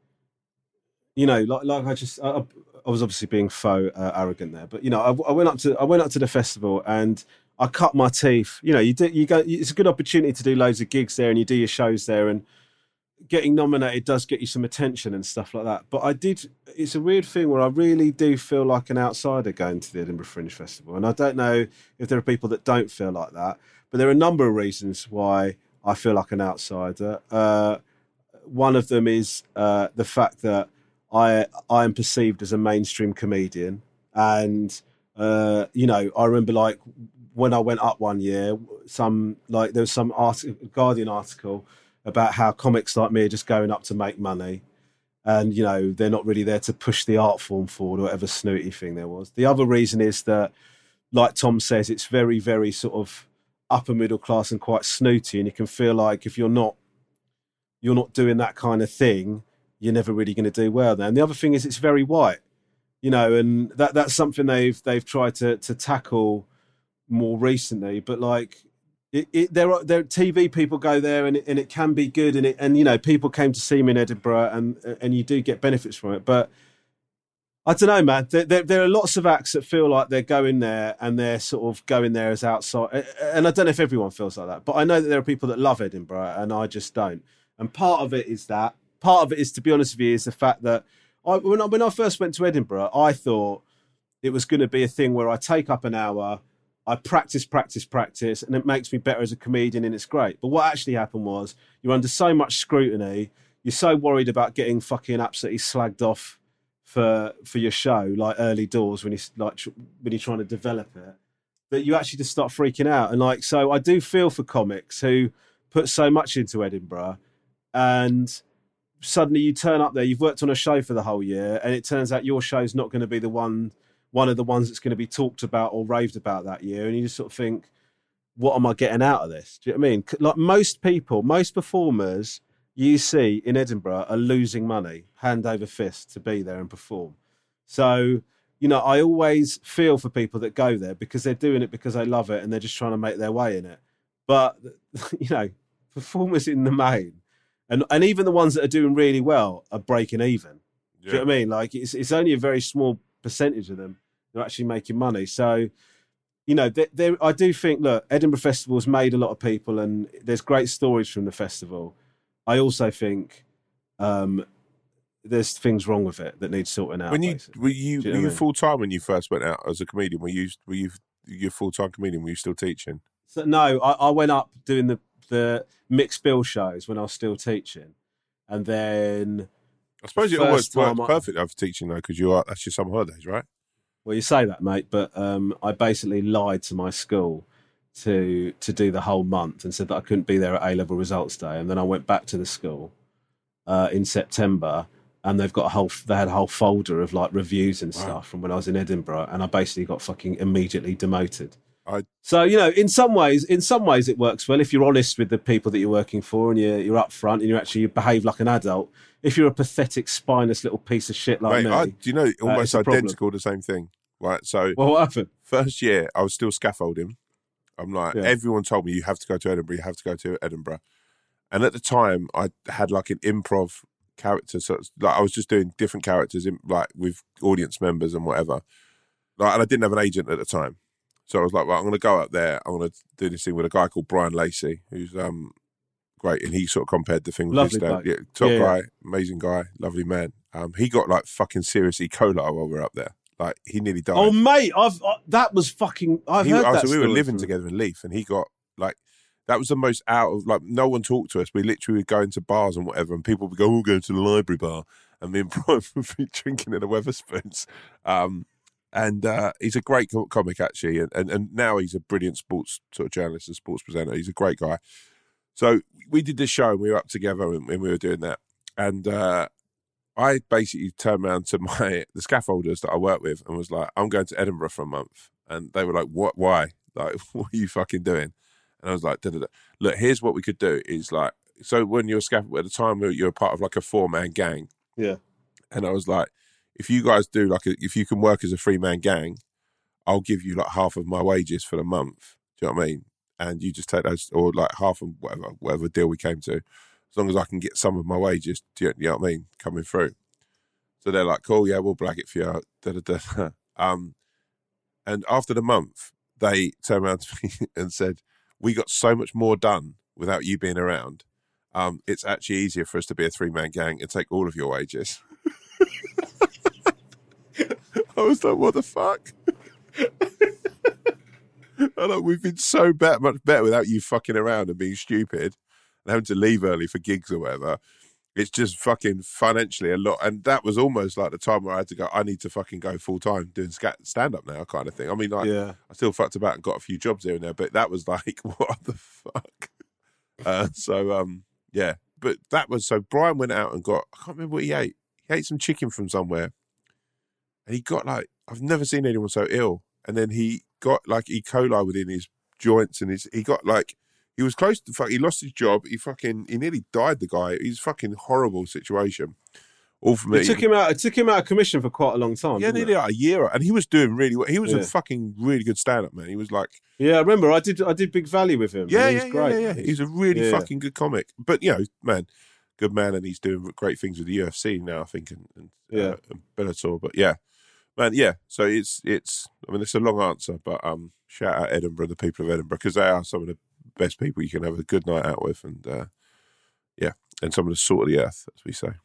you know like like I just I, I was obviously being faux uh, arrogant there, but you know I, I went up to I went up to the festival and I cut my teeth. You know you do you go. It's a good opportunity to do loads of gigs there and you do your shows there and. Getting nominated does get you some attention and stuff like that. But I did, it's a weird thing where I really do feel like an outsider going to the Edinburgh Fringe Festival. And I don't know if there are people that don't feel like that, but there are a number of reasons why I feel like an outsider. Uh, one of them is uh, the fact that I, I am perceived as a mainstream comedian. And, uh, you know, I remember like when I went up one year, some, like there was some article, Guardian article about how comics like me are just going up to make money and, you know, they're not really there to push the art form forward or whatever snooty thing there was. The other reason is that, like Tom says, it's very, very sort of upper middle class and quite snooty and you can feel like if you're not you're not doing that kind of thing, you're never really going to do well there. And the other thing is it's very white, you know, and that that's something they've they've tried to to tackle more recently, but like It, it, there are there T V people go there and it, and it can be good and it and you know people came to see me in Edinburgh and and you do get benefits from it, but I don't know, man. There, there, there are lots of acts that feel like they're going there and they're sort of going there as outside, and I don't know if everyone feels like that, but I know that there are people that love Edinburgh and I just don't. And part of it is that part of it is, to be honest with you, is the fact that I when I when I first went to Edinburgh, I thought it was going to be a thing where I take up an hour. I practice, practice, practice, and it makes me better as a comedian, and it's great. But what actually happened was you're under so much scrutiny, you're so worried about getting fucking absolutely slagged off for for your show, like early doors when you like when you're trying to develop it, that you actually just start freaking out. And like, so I do feel for comics who put so much into Edinburgh, and suddenly you turn up there, you've worked on a show for the whole year, and it turns out your show's not going to be the one. one of the ones that's going to be talked about or raved about that year. And you just sort of think, what am I getting out of this? Do you know what I mean? Like most people, most performers you see in Edinburgh are losing money, hand over fist, to be there and perform. So, you know, I always feel for people that go there because they're doing it because they love it and they're just trying to make their way in it. But, you know, performers in the main, and, and even the ones that are doing really well are breaking even. Yeah. Do you know what I mean? Like, it's it's only a very small percentage of them who are actually making money. So, you know, there, there, I do think, look, Edinburgh Festival's made a lot of people and there's great stories from the festival. I also think um, there's things wrong with it that need sorting out. When you basically. were you, you know were you I mean? full time when you first went out as a comedian? Were you were you you full time comedian? Were you still teaching? So, no, I, I went up doing the the mixed bill shows when I was still teaching, and then I suppose it first almost works time I- perfect over teaching though, because you are that's your summer holidays, right? well, you say that, mate, but um, I basically lied to my school to to do the whole month and said that I couldn't be there at A-level results day, and then I went back to the school uh, in September, and they've got a whole they had a whole folder of like reviews and stuff Wow. from when I was in Edinburgh, and I basically got fucking immediately demoted. I So, you know, in some ways, in some ways it works well if you're honest with the people that you're working for and you're, you're upfront and you actually behave like an adult. If you're a pathetic, spineless little piece of shit like mate, me, I, do you know it's almost a problem. identical the same thing, right? So well, what happened? first year I was still scaffolding. I'm like, Yeah. everyone told me you have to go to Edinburgh, you have to go to Edinburgh. And at the time I had like an improv character, so it's like I was just doing different characters in, like with audience members and whatever. Like, and I didn't have an agent at the time. So I was like, well, I'm going to go up there. I'm going to do this thing with a guy called Brian Lacey, who's um great. And he sort of compared the thing with Lovely his dad. bloke. Yeah, top Yeah, guy, yeah. amazing guy, lovely man. Um, he got like fucking serious E. coli while we were up there. Like he nearly died. Oh, mate, I've uh, that was fucking. I've He- heard oh, that. so we were story living from- together in Leith, and he got like that was the most out of like no one talked to us. We literally would go into bars and whatever, and people would go, "Oh, go to the library bar," and me and Brian would be drinking in the Weatherspoons. Um, and uh, he's a great co- comic, actually. And, and, and now he's a brilliant sports sort of journalist and sports presenter. He's a great guy. So we did this show, and we were up together and, and we were doing that. And uh, I basically turned around to my the scaffolders that I work with and was like, I'm going to Edinburgh for a month. And they were like, what? Why? Like, what are you fucking doing? And I was like, da-da-da. Look, here's what we could do is like, so when you're a scaffold, at the time you're a part of like a four-man gang. Yeah. And I was like, if you guys do like, a, if you can work as a three-man gang, I'll give you like half of my wages for the month. Do you know what I mean? And you just take those, or like half of whatever, whatever deal we came to, as long as I can get some of my wages, do you, you know what I mean, coming through. So they're like, cool, yeah, we'll blag it for you. Da, da, da. Um, and after the month, they turned around to me and said, we got so much more done without you being around. Um, it's actually easier for us to be a three-man gang and take all of your wages. I was like, what the fuck? I'm like, we've been so bad, much better without you fucking around and being stupid and having to leave early for gigs or whatever. It's just fucking financially a lot. And that was almost like the time where I had to go, I need to fucking go full time doing stand-up now kind of thing. I mean, like, Yeah. I still fucked about and got a few jobs here and there, but that was like, what the fuck? Uh, so, um, yeah. But that was, so Brian went out and got, I can't remember what he ate. He ate some chicken from somewhere. And he got like, I've never seen anyone so ill. And then he got like E. coli within his joints and his, he got like, he was close to fuck. He lost his job. He fucking, he nearly died, the guy. He's fucking horrible situation. All for me. It took him out, it took him out of commission for quite a long time. Yeah, didn't nearly it? like a year. And he was doing really well. He was Yeah. a fucking really good stand-up, man. He was like, Yeah, I remember. I did. I did Big Valley with him. yeah, and he yeah, was great. yeah, yeah, yeah. He's a really Yeah. fucking good comic. But, you know, man, good man. And he's doing great things with the U F C now, I think, and, and, Yeah. uh, and Bellator. But yeah, man, yeah. So it's, it's, I mean, it's a long answer, but um, shout out Edinburgh, the people of Edinburgh, because they are some of the best people you can have a good night out with. And uh, yeah, and some of the salt of the earth, as we say.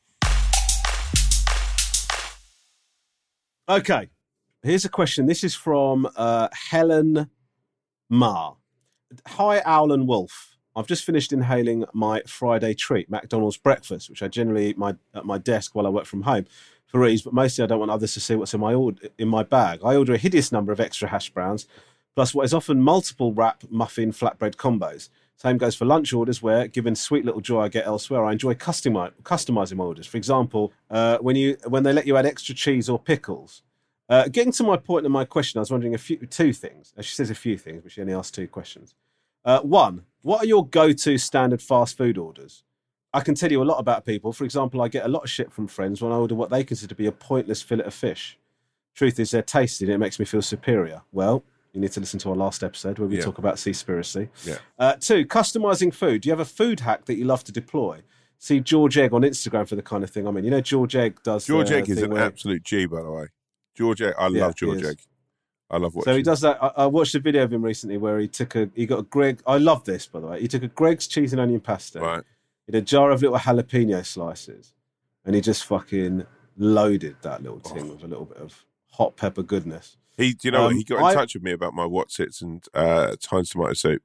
Okay, here's a question. This is from uh, Helen Ma. Hi, Owl and Wolf. I've just finished inhaling my Friday treat, McDonald's breakfast, which I generally eat my, at my desk while I work from home for ease, but mostly I don't want others to see what's in my order, in my bag. I order a hideous number of extra hash browns, plus what is often multiple wrap, muffin, flatbread combos. Same goes for lunch orders where, given sweet little joy I get elsewhere, I enjoy customi- customizing my orders. For example, uh, when you when they let you add extra cheese or pickles. Uh, getting to my point in my question, I was wondering a few two things. She says a few things, but she only asked two questions. Uh, one, what are your go-to standard fast food orders? I can tell you a lot about people. For example, I get a lot of shit from friends when I order what they consider to be a pointless fillet of fish. Truth is, they're tasty and it makes me feel superior. Well, you need to listen to our last episode where we Yeah. talk about Seaspiracy. Yeah. Uh, two, customizing food. Do you have a food hack that you love to deploy? See George Egg on Instagram for the kind of thing. I mean, you know, George Egg does. George the Egg is thing an where- absolute G, by the way. George Egg, I Yeah, love George he is. Egg. I love watching. So he does that. I, I watched a video of him recently where he took a, he got a Greg. I love this, by the way. He took a Greg's cheese and onion pasta. Right. He had a jar of little jalapeno slices, and he just fucking loaded that little thing with a little bit of hot pepper goodness. He, do you know, what? Um, he got in I- touch with me about my Watsits and uh, Heinz tomato soup,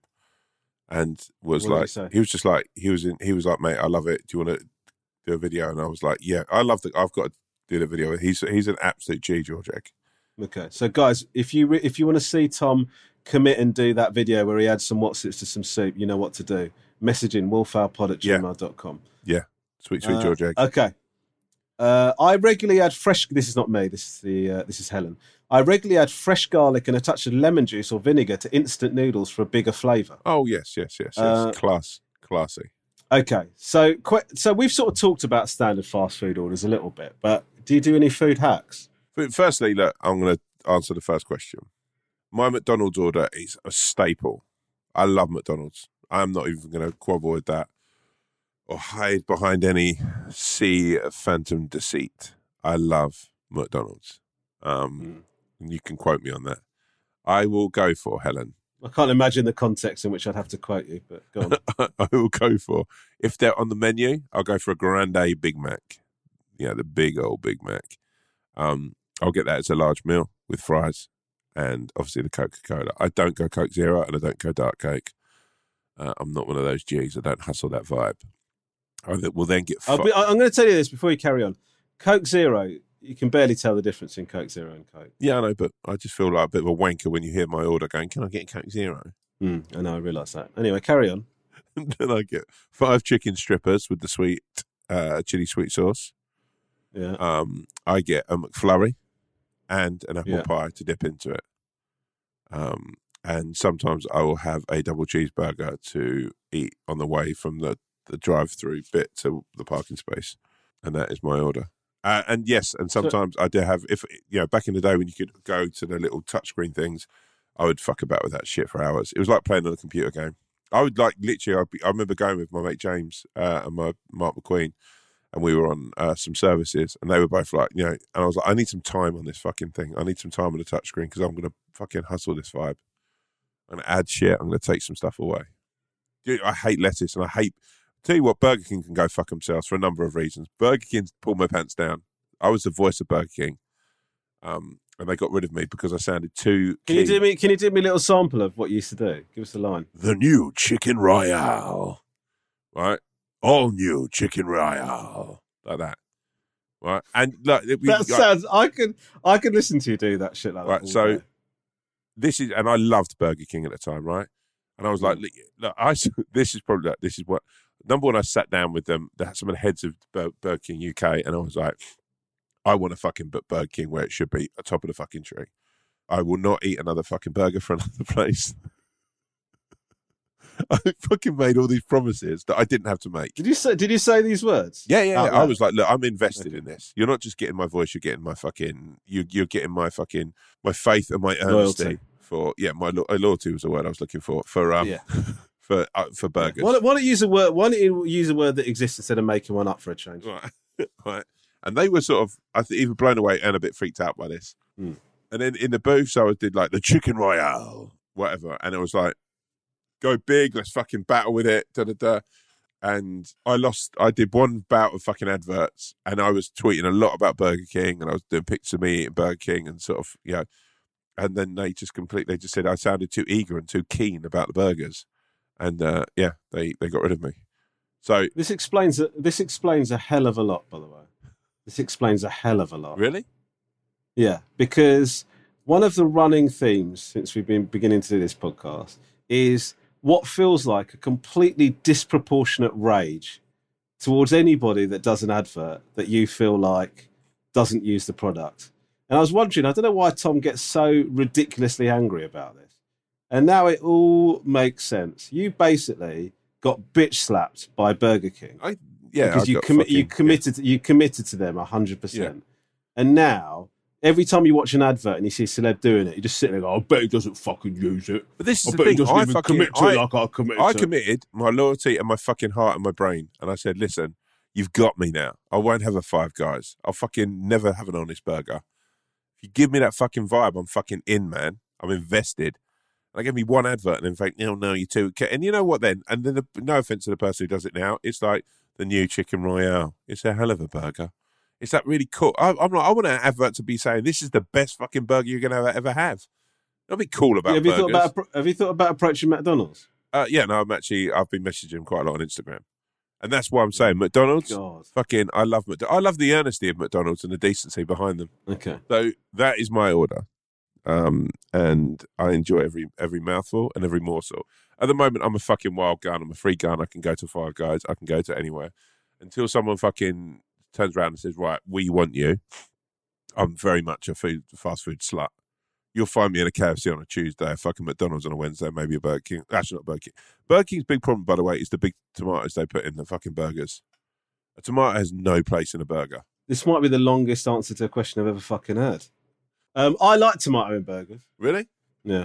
and was What did he like, say? he was just like, he was in, he was like, mate, I love it. Do you want to do a video? And I was like, yeah, I love the, I've got to do the video. He's he's an absolute G, George Egg. Okay, so guys, if you re- if you want to see Tom commit and do that video where he adds some Watsits to some soup, you know what to do. Message in wolfowlpod at Yeah. gmail dot com. Yeah, sweet, sweet Uh, George Egg. Okay. Uh, I regularly add fresh. This is not me. This is the. Uh, this is Helen. I regularly add fresh garlic and a touch of lemon juice or vinegar to instant noodles for a bigger flavour. Oh yes, yes, yes, yes. uh, Class, classy. Okay, so qu- so we've sort of talked about standard fast food orders a little bit, but do you do any food hacks? But firstly, look, I'm going to answer the first question. My McDonald's order is a staple. I love McDonald's. I'm not even going to quibble with that or hide behind any sea of phantom deceit. I love McDonald's. Um, and you can quote me on that. I will go for, Helen, I can't imagine the context in which I'd have to quote you, but go on. I will go for, if they're on the menu, I'll go for a Grande Big Mac. Yeah, the big old Big Mac. Um, I'll get that as a large meal with fries and obviously the Coca-Cola. I don't go Coke Zero and I don't go Dark Coke. Uh, I'm not one of those G's. I don't hustle that vibe. I will then get I'll fu- be, I- I'm going to tell you this before you carry on. Coke Zero, you can barely tell the difference in Coke Zero and Coke. Yeah, I know, but I just feel like a bit of a wanker when you hear my order going, can I get a Coke Zero? Mm, I know, I realise that. Anyway, carry on. And then I get five chicken strippers with the sweet uh, chili sweet sauce. Yeah. Um, I get a McFlurry and an apple Yeah. pie to dip into it. Um, and sometimes I will have a double cheeseburger to eat on the way from the, the drive-through bit to the parking space. And that is my order. Uh, and yes, and sometimes I do have, if you know, back in the day when you could go to the little touchscreen things, I would fuck about with that shit for hours. It was like playing on a computer game. I would like literally. I'd be, I remember going with my mate James uh, and my Mark McQueen, and we were on uh, some services, and they were both like, you know, and I was like, I need some time on this fucking thing. I need some time on the touchscreen because I'm gonna fucking hustle this vibe. I'm gonna add shit. I'm gonna take some stuff away. Dude, I hate lettuce, and I hate. Tell you what, Burger King can go fuck themselves for a number of reasons. Burger King pulled my pants down. I was the voice of Burger King, um, and they got rid of me because I sounded too. Can you do me? Can you do me a little sample of what you used to do? Give us a line. The new Chicken Royale, right? All new Chicken Royale, like that, right? And look, we, That like, sounds. I could. I could listen to you do that shit like right. that. all So day. this is, and I loved Burger King at the time, right? And I was like, look, look I. This is probably this is what number one. I sat down with them, some of the heads of Bur- Burger King U K, and I was like, I want to fucking put Burger King where it should be, at top of the fucking tree. I will not eat another fucking burger from another place. I fucking made all these promises that I didn't have to make. Did you say? Did you say these words? Yeah, yeah. Oh, yeah. I right. was like, look, I'm invested Okay. in this. You're not just getting my voice. You're getting my fucking. You, you're getting my fucking my faith and my earnesty Loyalty. for. Yeah, my lo- loyalty was the word I was looking for for um Yeah. for uh, for burgers. Why don't, why don't you use a word? Why don't you use a word that exists instead of making one up for a change? Right, right. And they were sort of, I think, either blown away and a bit freaked out by this. Mm. And then in the booths, I did like the Chicken Royale, whatever, and it was like, go big, let's fucking battle with it, da da da. And I lost. I did one bout of fucking adverts, and I was tweeting a lot about Burger King, and I was doing pictures of me eating Burger King, and sort of, you know. And then they just completely just said I sounded too eager and too keen about the burgers, and uh, yeah, they they got rid of me. So This explains. A, this explains a hell of a lot, by the way. This explains a hell of a lot. really, Yeah, because one of the running themes since we've been beginning to do this podcast is what feels like a completely disproportionate rage towards anybody that does an advert that you feel like doesn't use the product. And I was wondering, I don't know why Tom gets so ridiculously angry about this. And now it all makes sense. You basically got bitch slapped by Burger King. I yeah, because I you got commi- you fucking- committed you committed to them a hundred percent, and now every time you watch an advert and you see a celeb doing it, you just sit there and go, "I bet he doesn't fucking use it." But this I is the bet he thing. doesn't I even fucking commit to I, it like I committed. I to it. committed my loyalty and my fucking heart and my brain, and I said, "Listen, you've got me now. I won't have a Five Guys. I'll fucking never have an honest burger. If you give me that fucking vibe, I'm fucking in, man. I'm invested." And I gave me one advert, and in fact, no, no, you too. And you know what? Then, and then, the, no offense to the person who does it now, it's like the new Chicken Royale. It's a hell of a burger. It's that really cool. I, I'm like, I want an advert to be saying this is the best fucking burger you're going to ever have. That'll be cool about Yeah, have you burgers. thought about appro- have you thought about approaching McDonald's? Uh, yeah, no, I'm actually, I've been messaging him quite a lot on Instagram. And that's why I'm saying McDonald's, God. fucking, I love McDonald's. I love the earnesty of McDonald's and the decency behind them. Okay. So that is my order. Um, and I enjoy every every mouthful and every morsel. At the moment, I'm a fucking wild gun. I'm a free gun. I can go to Five Guys. I can go to anywhere. Until someone fucking turns around and says, right, we want you. I'm very much a food fast food slut. You'll find me in a K F C on a Tuesday, a fucking McDonald's on a Wednesday, maybe a Burger King. Actually, not Burger King. Burger King's big problem, by the way, is the big tomatoes they put in the fucking burgers. A tomato has no place in a burger. This might be the longest answer to a question I've ever fucking heard. Um, I like tomato in burgers. Really? Yeah.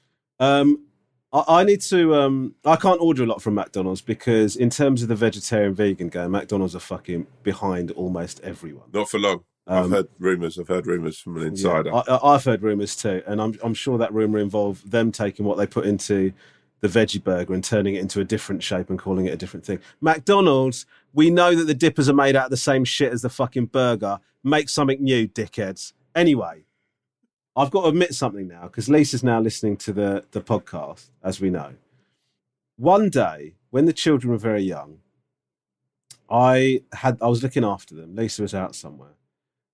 Um, I, I need to. Um, I can't order a lot from McDonald's because, in terms of the vegetarian vegan game, McDonald's are fucking behind almost everyone. Not for long. I've Um, heard rumours. I've heard rumours from an insider. Yeah, I, I've heard rumours too, and I'm I'm sure that rumour involved them taking what they put into the veggie burger and turning it into a different shape and calling it a different thing. McDonald's, we know that the dippers are made out of the same shit as the fucking burger. Make something new, dickheads. Anyway. I've got to admit something now, because Lisa's now listening to the, the podcast, as we know. One day, when the children were very young, I had I was looking after them. Lisa was out somewhere.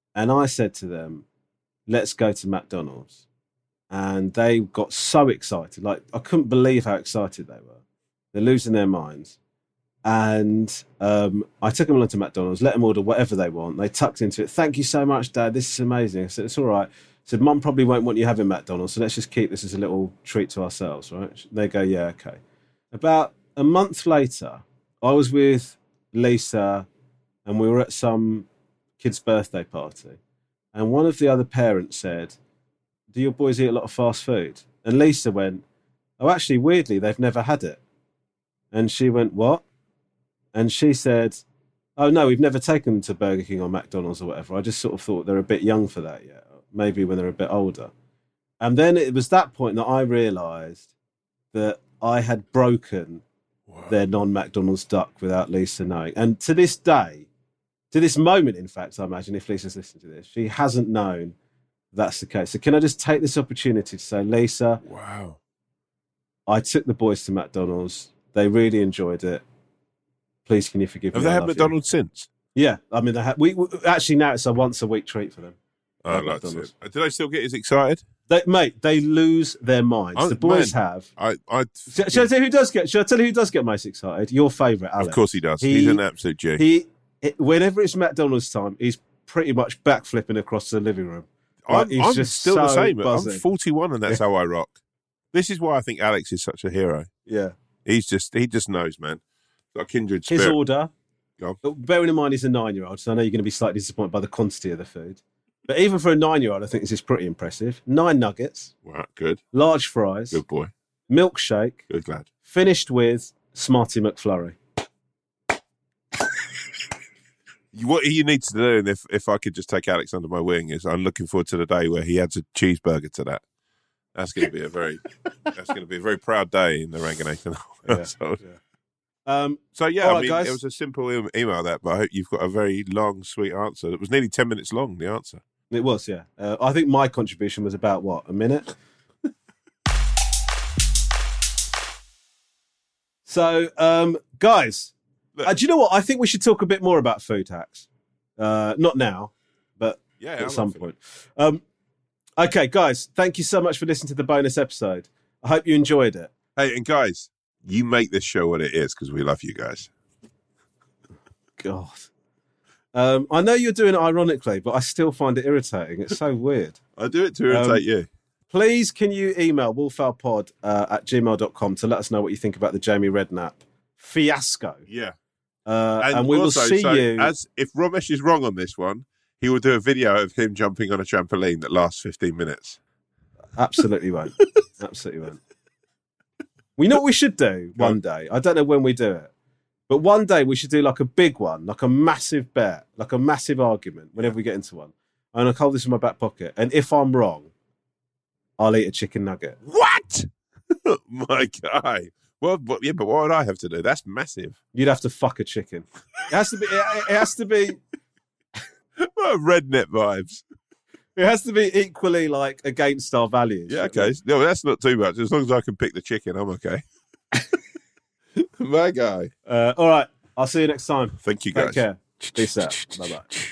And I said to them, let's go to McDonald's. And they got so excited. Like, I couldn't believe how excited they were. They're losing their minds. And um, I took them along to McDonald's, let them order whatever they want. They tucked into it. Thank you so much, Dad. This is amazing. I said, it's all right. I said, Mum probably won't want you having McDonald's, so let's just keep this as a little treat to ourselves, right? They go, yeah, okay. About a month later, I was with Lisa and we were at some kid's birthday party. And one of the other parents said, do your boys eat a lot of fast food? And Lisa went, oh, actually, weirdly, they've never had it. And she went, what? And she said, oh, no, we've never taken them to Burger King or McDonald's or whatever. I just sort of thought they're a bit young for that yet. Maybe when they're a bit older. And then it was that point that I realised that I had broken wow. their non-McDonald's duck without Lisa knowing. And to this day, to this moment, in fact, I imagine, if Lisa's listening to this, she hasn't known that's the case. So can I just take this opportunity to say, Lisa, wow, I took the boys to McDonald's. They really enjoyed it. Please, can you forgive Have me? Have they had McDonald's you. since? Yeah. I mean, they had, we, we actually now it's a once a week treat for them. Oh, I'd like to. Did they still get as excited? They, mate, they lose their minds. I, the boys man, have. I, I, should, should I tell you who does get? Should I tell you who does get most excited? Your favourite, Alex. Of course he does. He, he's an absolute G. He, it, whenever it's McDonald's time, he's pretty much backflipping across the living room. Like, I'm, he's I'm just still so the same. buzzing. I'm forty-one, and that's yeah. how I rock. This is why I think Alex is such a hero. Yeah, he's just he just knows, man. Got a kindred spirit. His order. Go bearing in mind he's a nine-year-old, so I know you're going to be slightly disappointed by the quantity of the food. But even for a nine-year-old, I think this is pretty impressive. Nine nuggets. Wow, good. Large fries. Good boy. Milkshake. Good lad. Finished with Smarty McFlurry. What you need to do, and if, if I could just take Alex under my wing, is I'm looking forward to the day where he adds a cheeseburger to that. That's going to be a very that's going to be a very proud day in the Ranganathan household. Yeah, yeah. Um, so yeah, right, I mean, guys. it was a simple e- email that, but I hope you've got a very long, sweet answer. It was nearly ten minutes long. The answer. It was, yeah. Uh, I think my contribution was about what, a minute. So, um, guys, uh, do you know what? I think we should talk a bit more about food hacks. Uh, not now, but yeah, at I'm some point. Um, okay, guys, thank you so much for listening to the bonus episode. I hope you enjoyed it. Hey, and guys, you make this show what it is because we love you guys. God. Um, I know you're doing it ironically, but I still find it irritating. It's so weird. I do it to irritate um, you. Please, can you email wolfowlpod uh, at gmail dot com to let us know what you think about the Jamie Redknapp fiasco. Yeah. Uh, and, and we also, will see so you. As if Romesh is wrong on this one, he will do a video of him jumping on a trampoline that lasts fifteen minutes. Absolutely won't. Absolutely won't. We know what we should do one day. I don't know when we do it. But one day we should do like a big one, like a massive bet, like a massive argument whenever we get into one. And I'll hold this in my back pocket. And if I'm wrong, I'll eat a chicken nugget. What? My guy. Well, but, yeah, but what would I have to do? That's massive. You'd have to fuck a chicken. It has to be. It, it has to be. What redneck vibes. It has to be equally like against our values. Yeah, okay. No, that's not too much. As long as I can pick the chicken, I'm okay. My guy. Uh, all right. I'll see you next time. Thank you, guys. Take care. Peace out. Bye bye.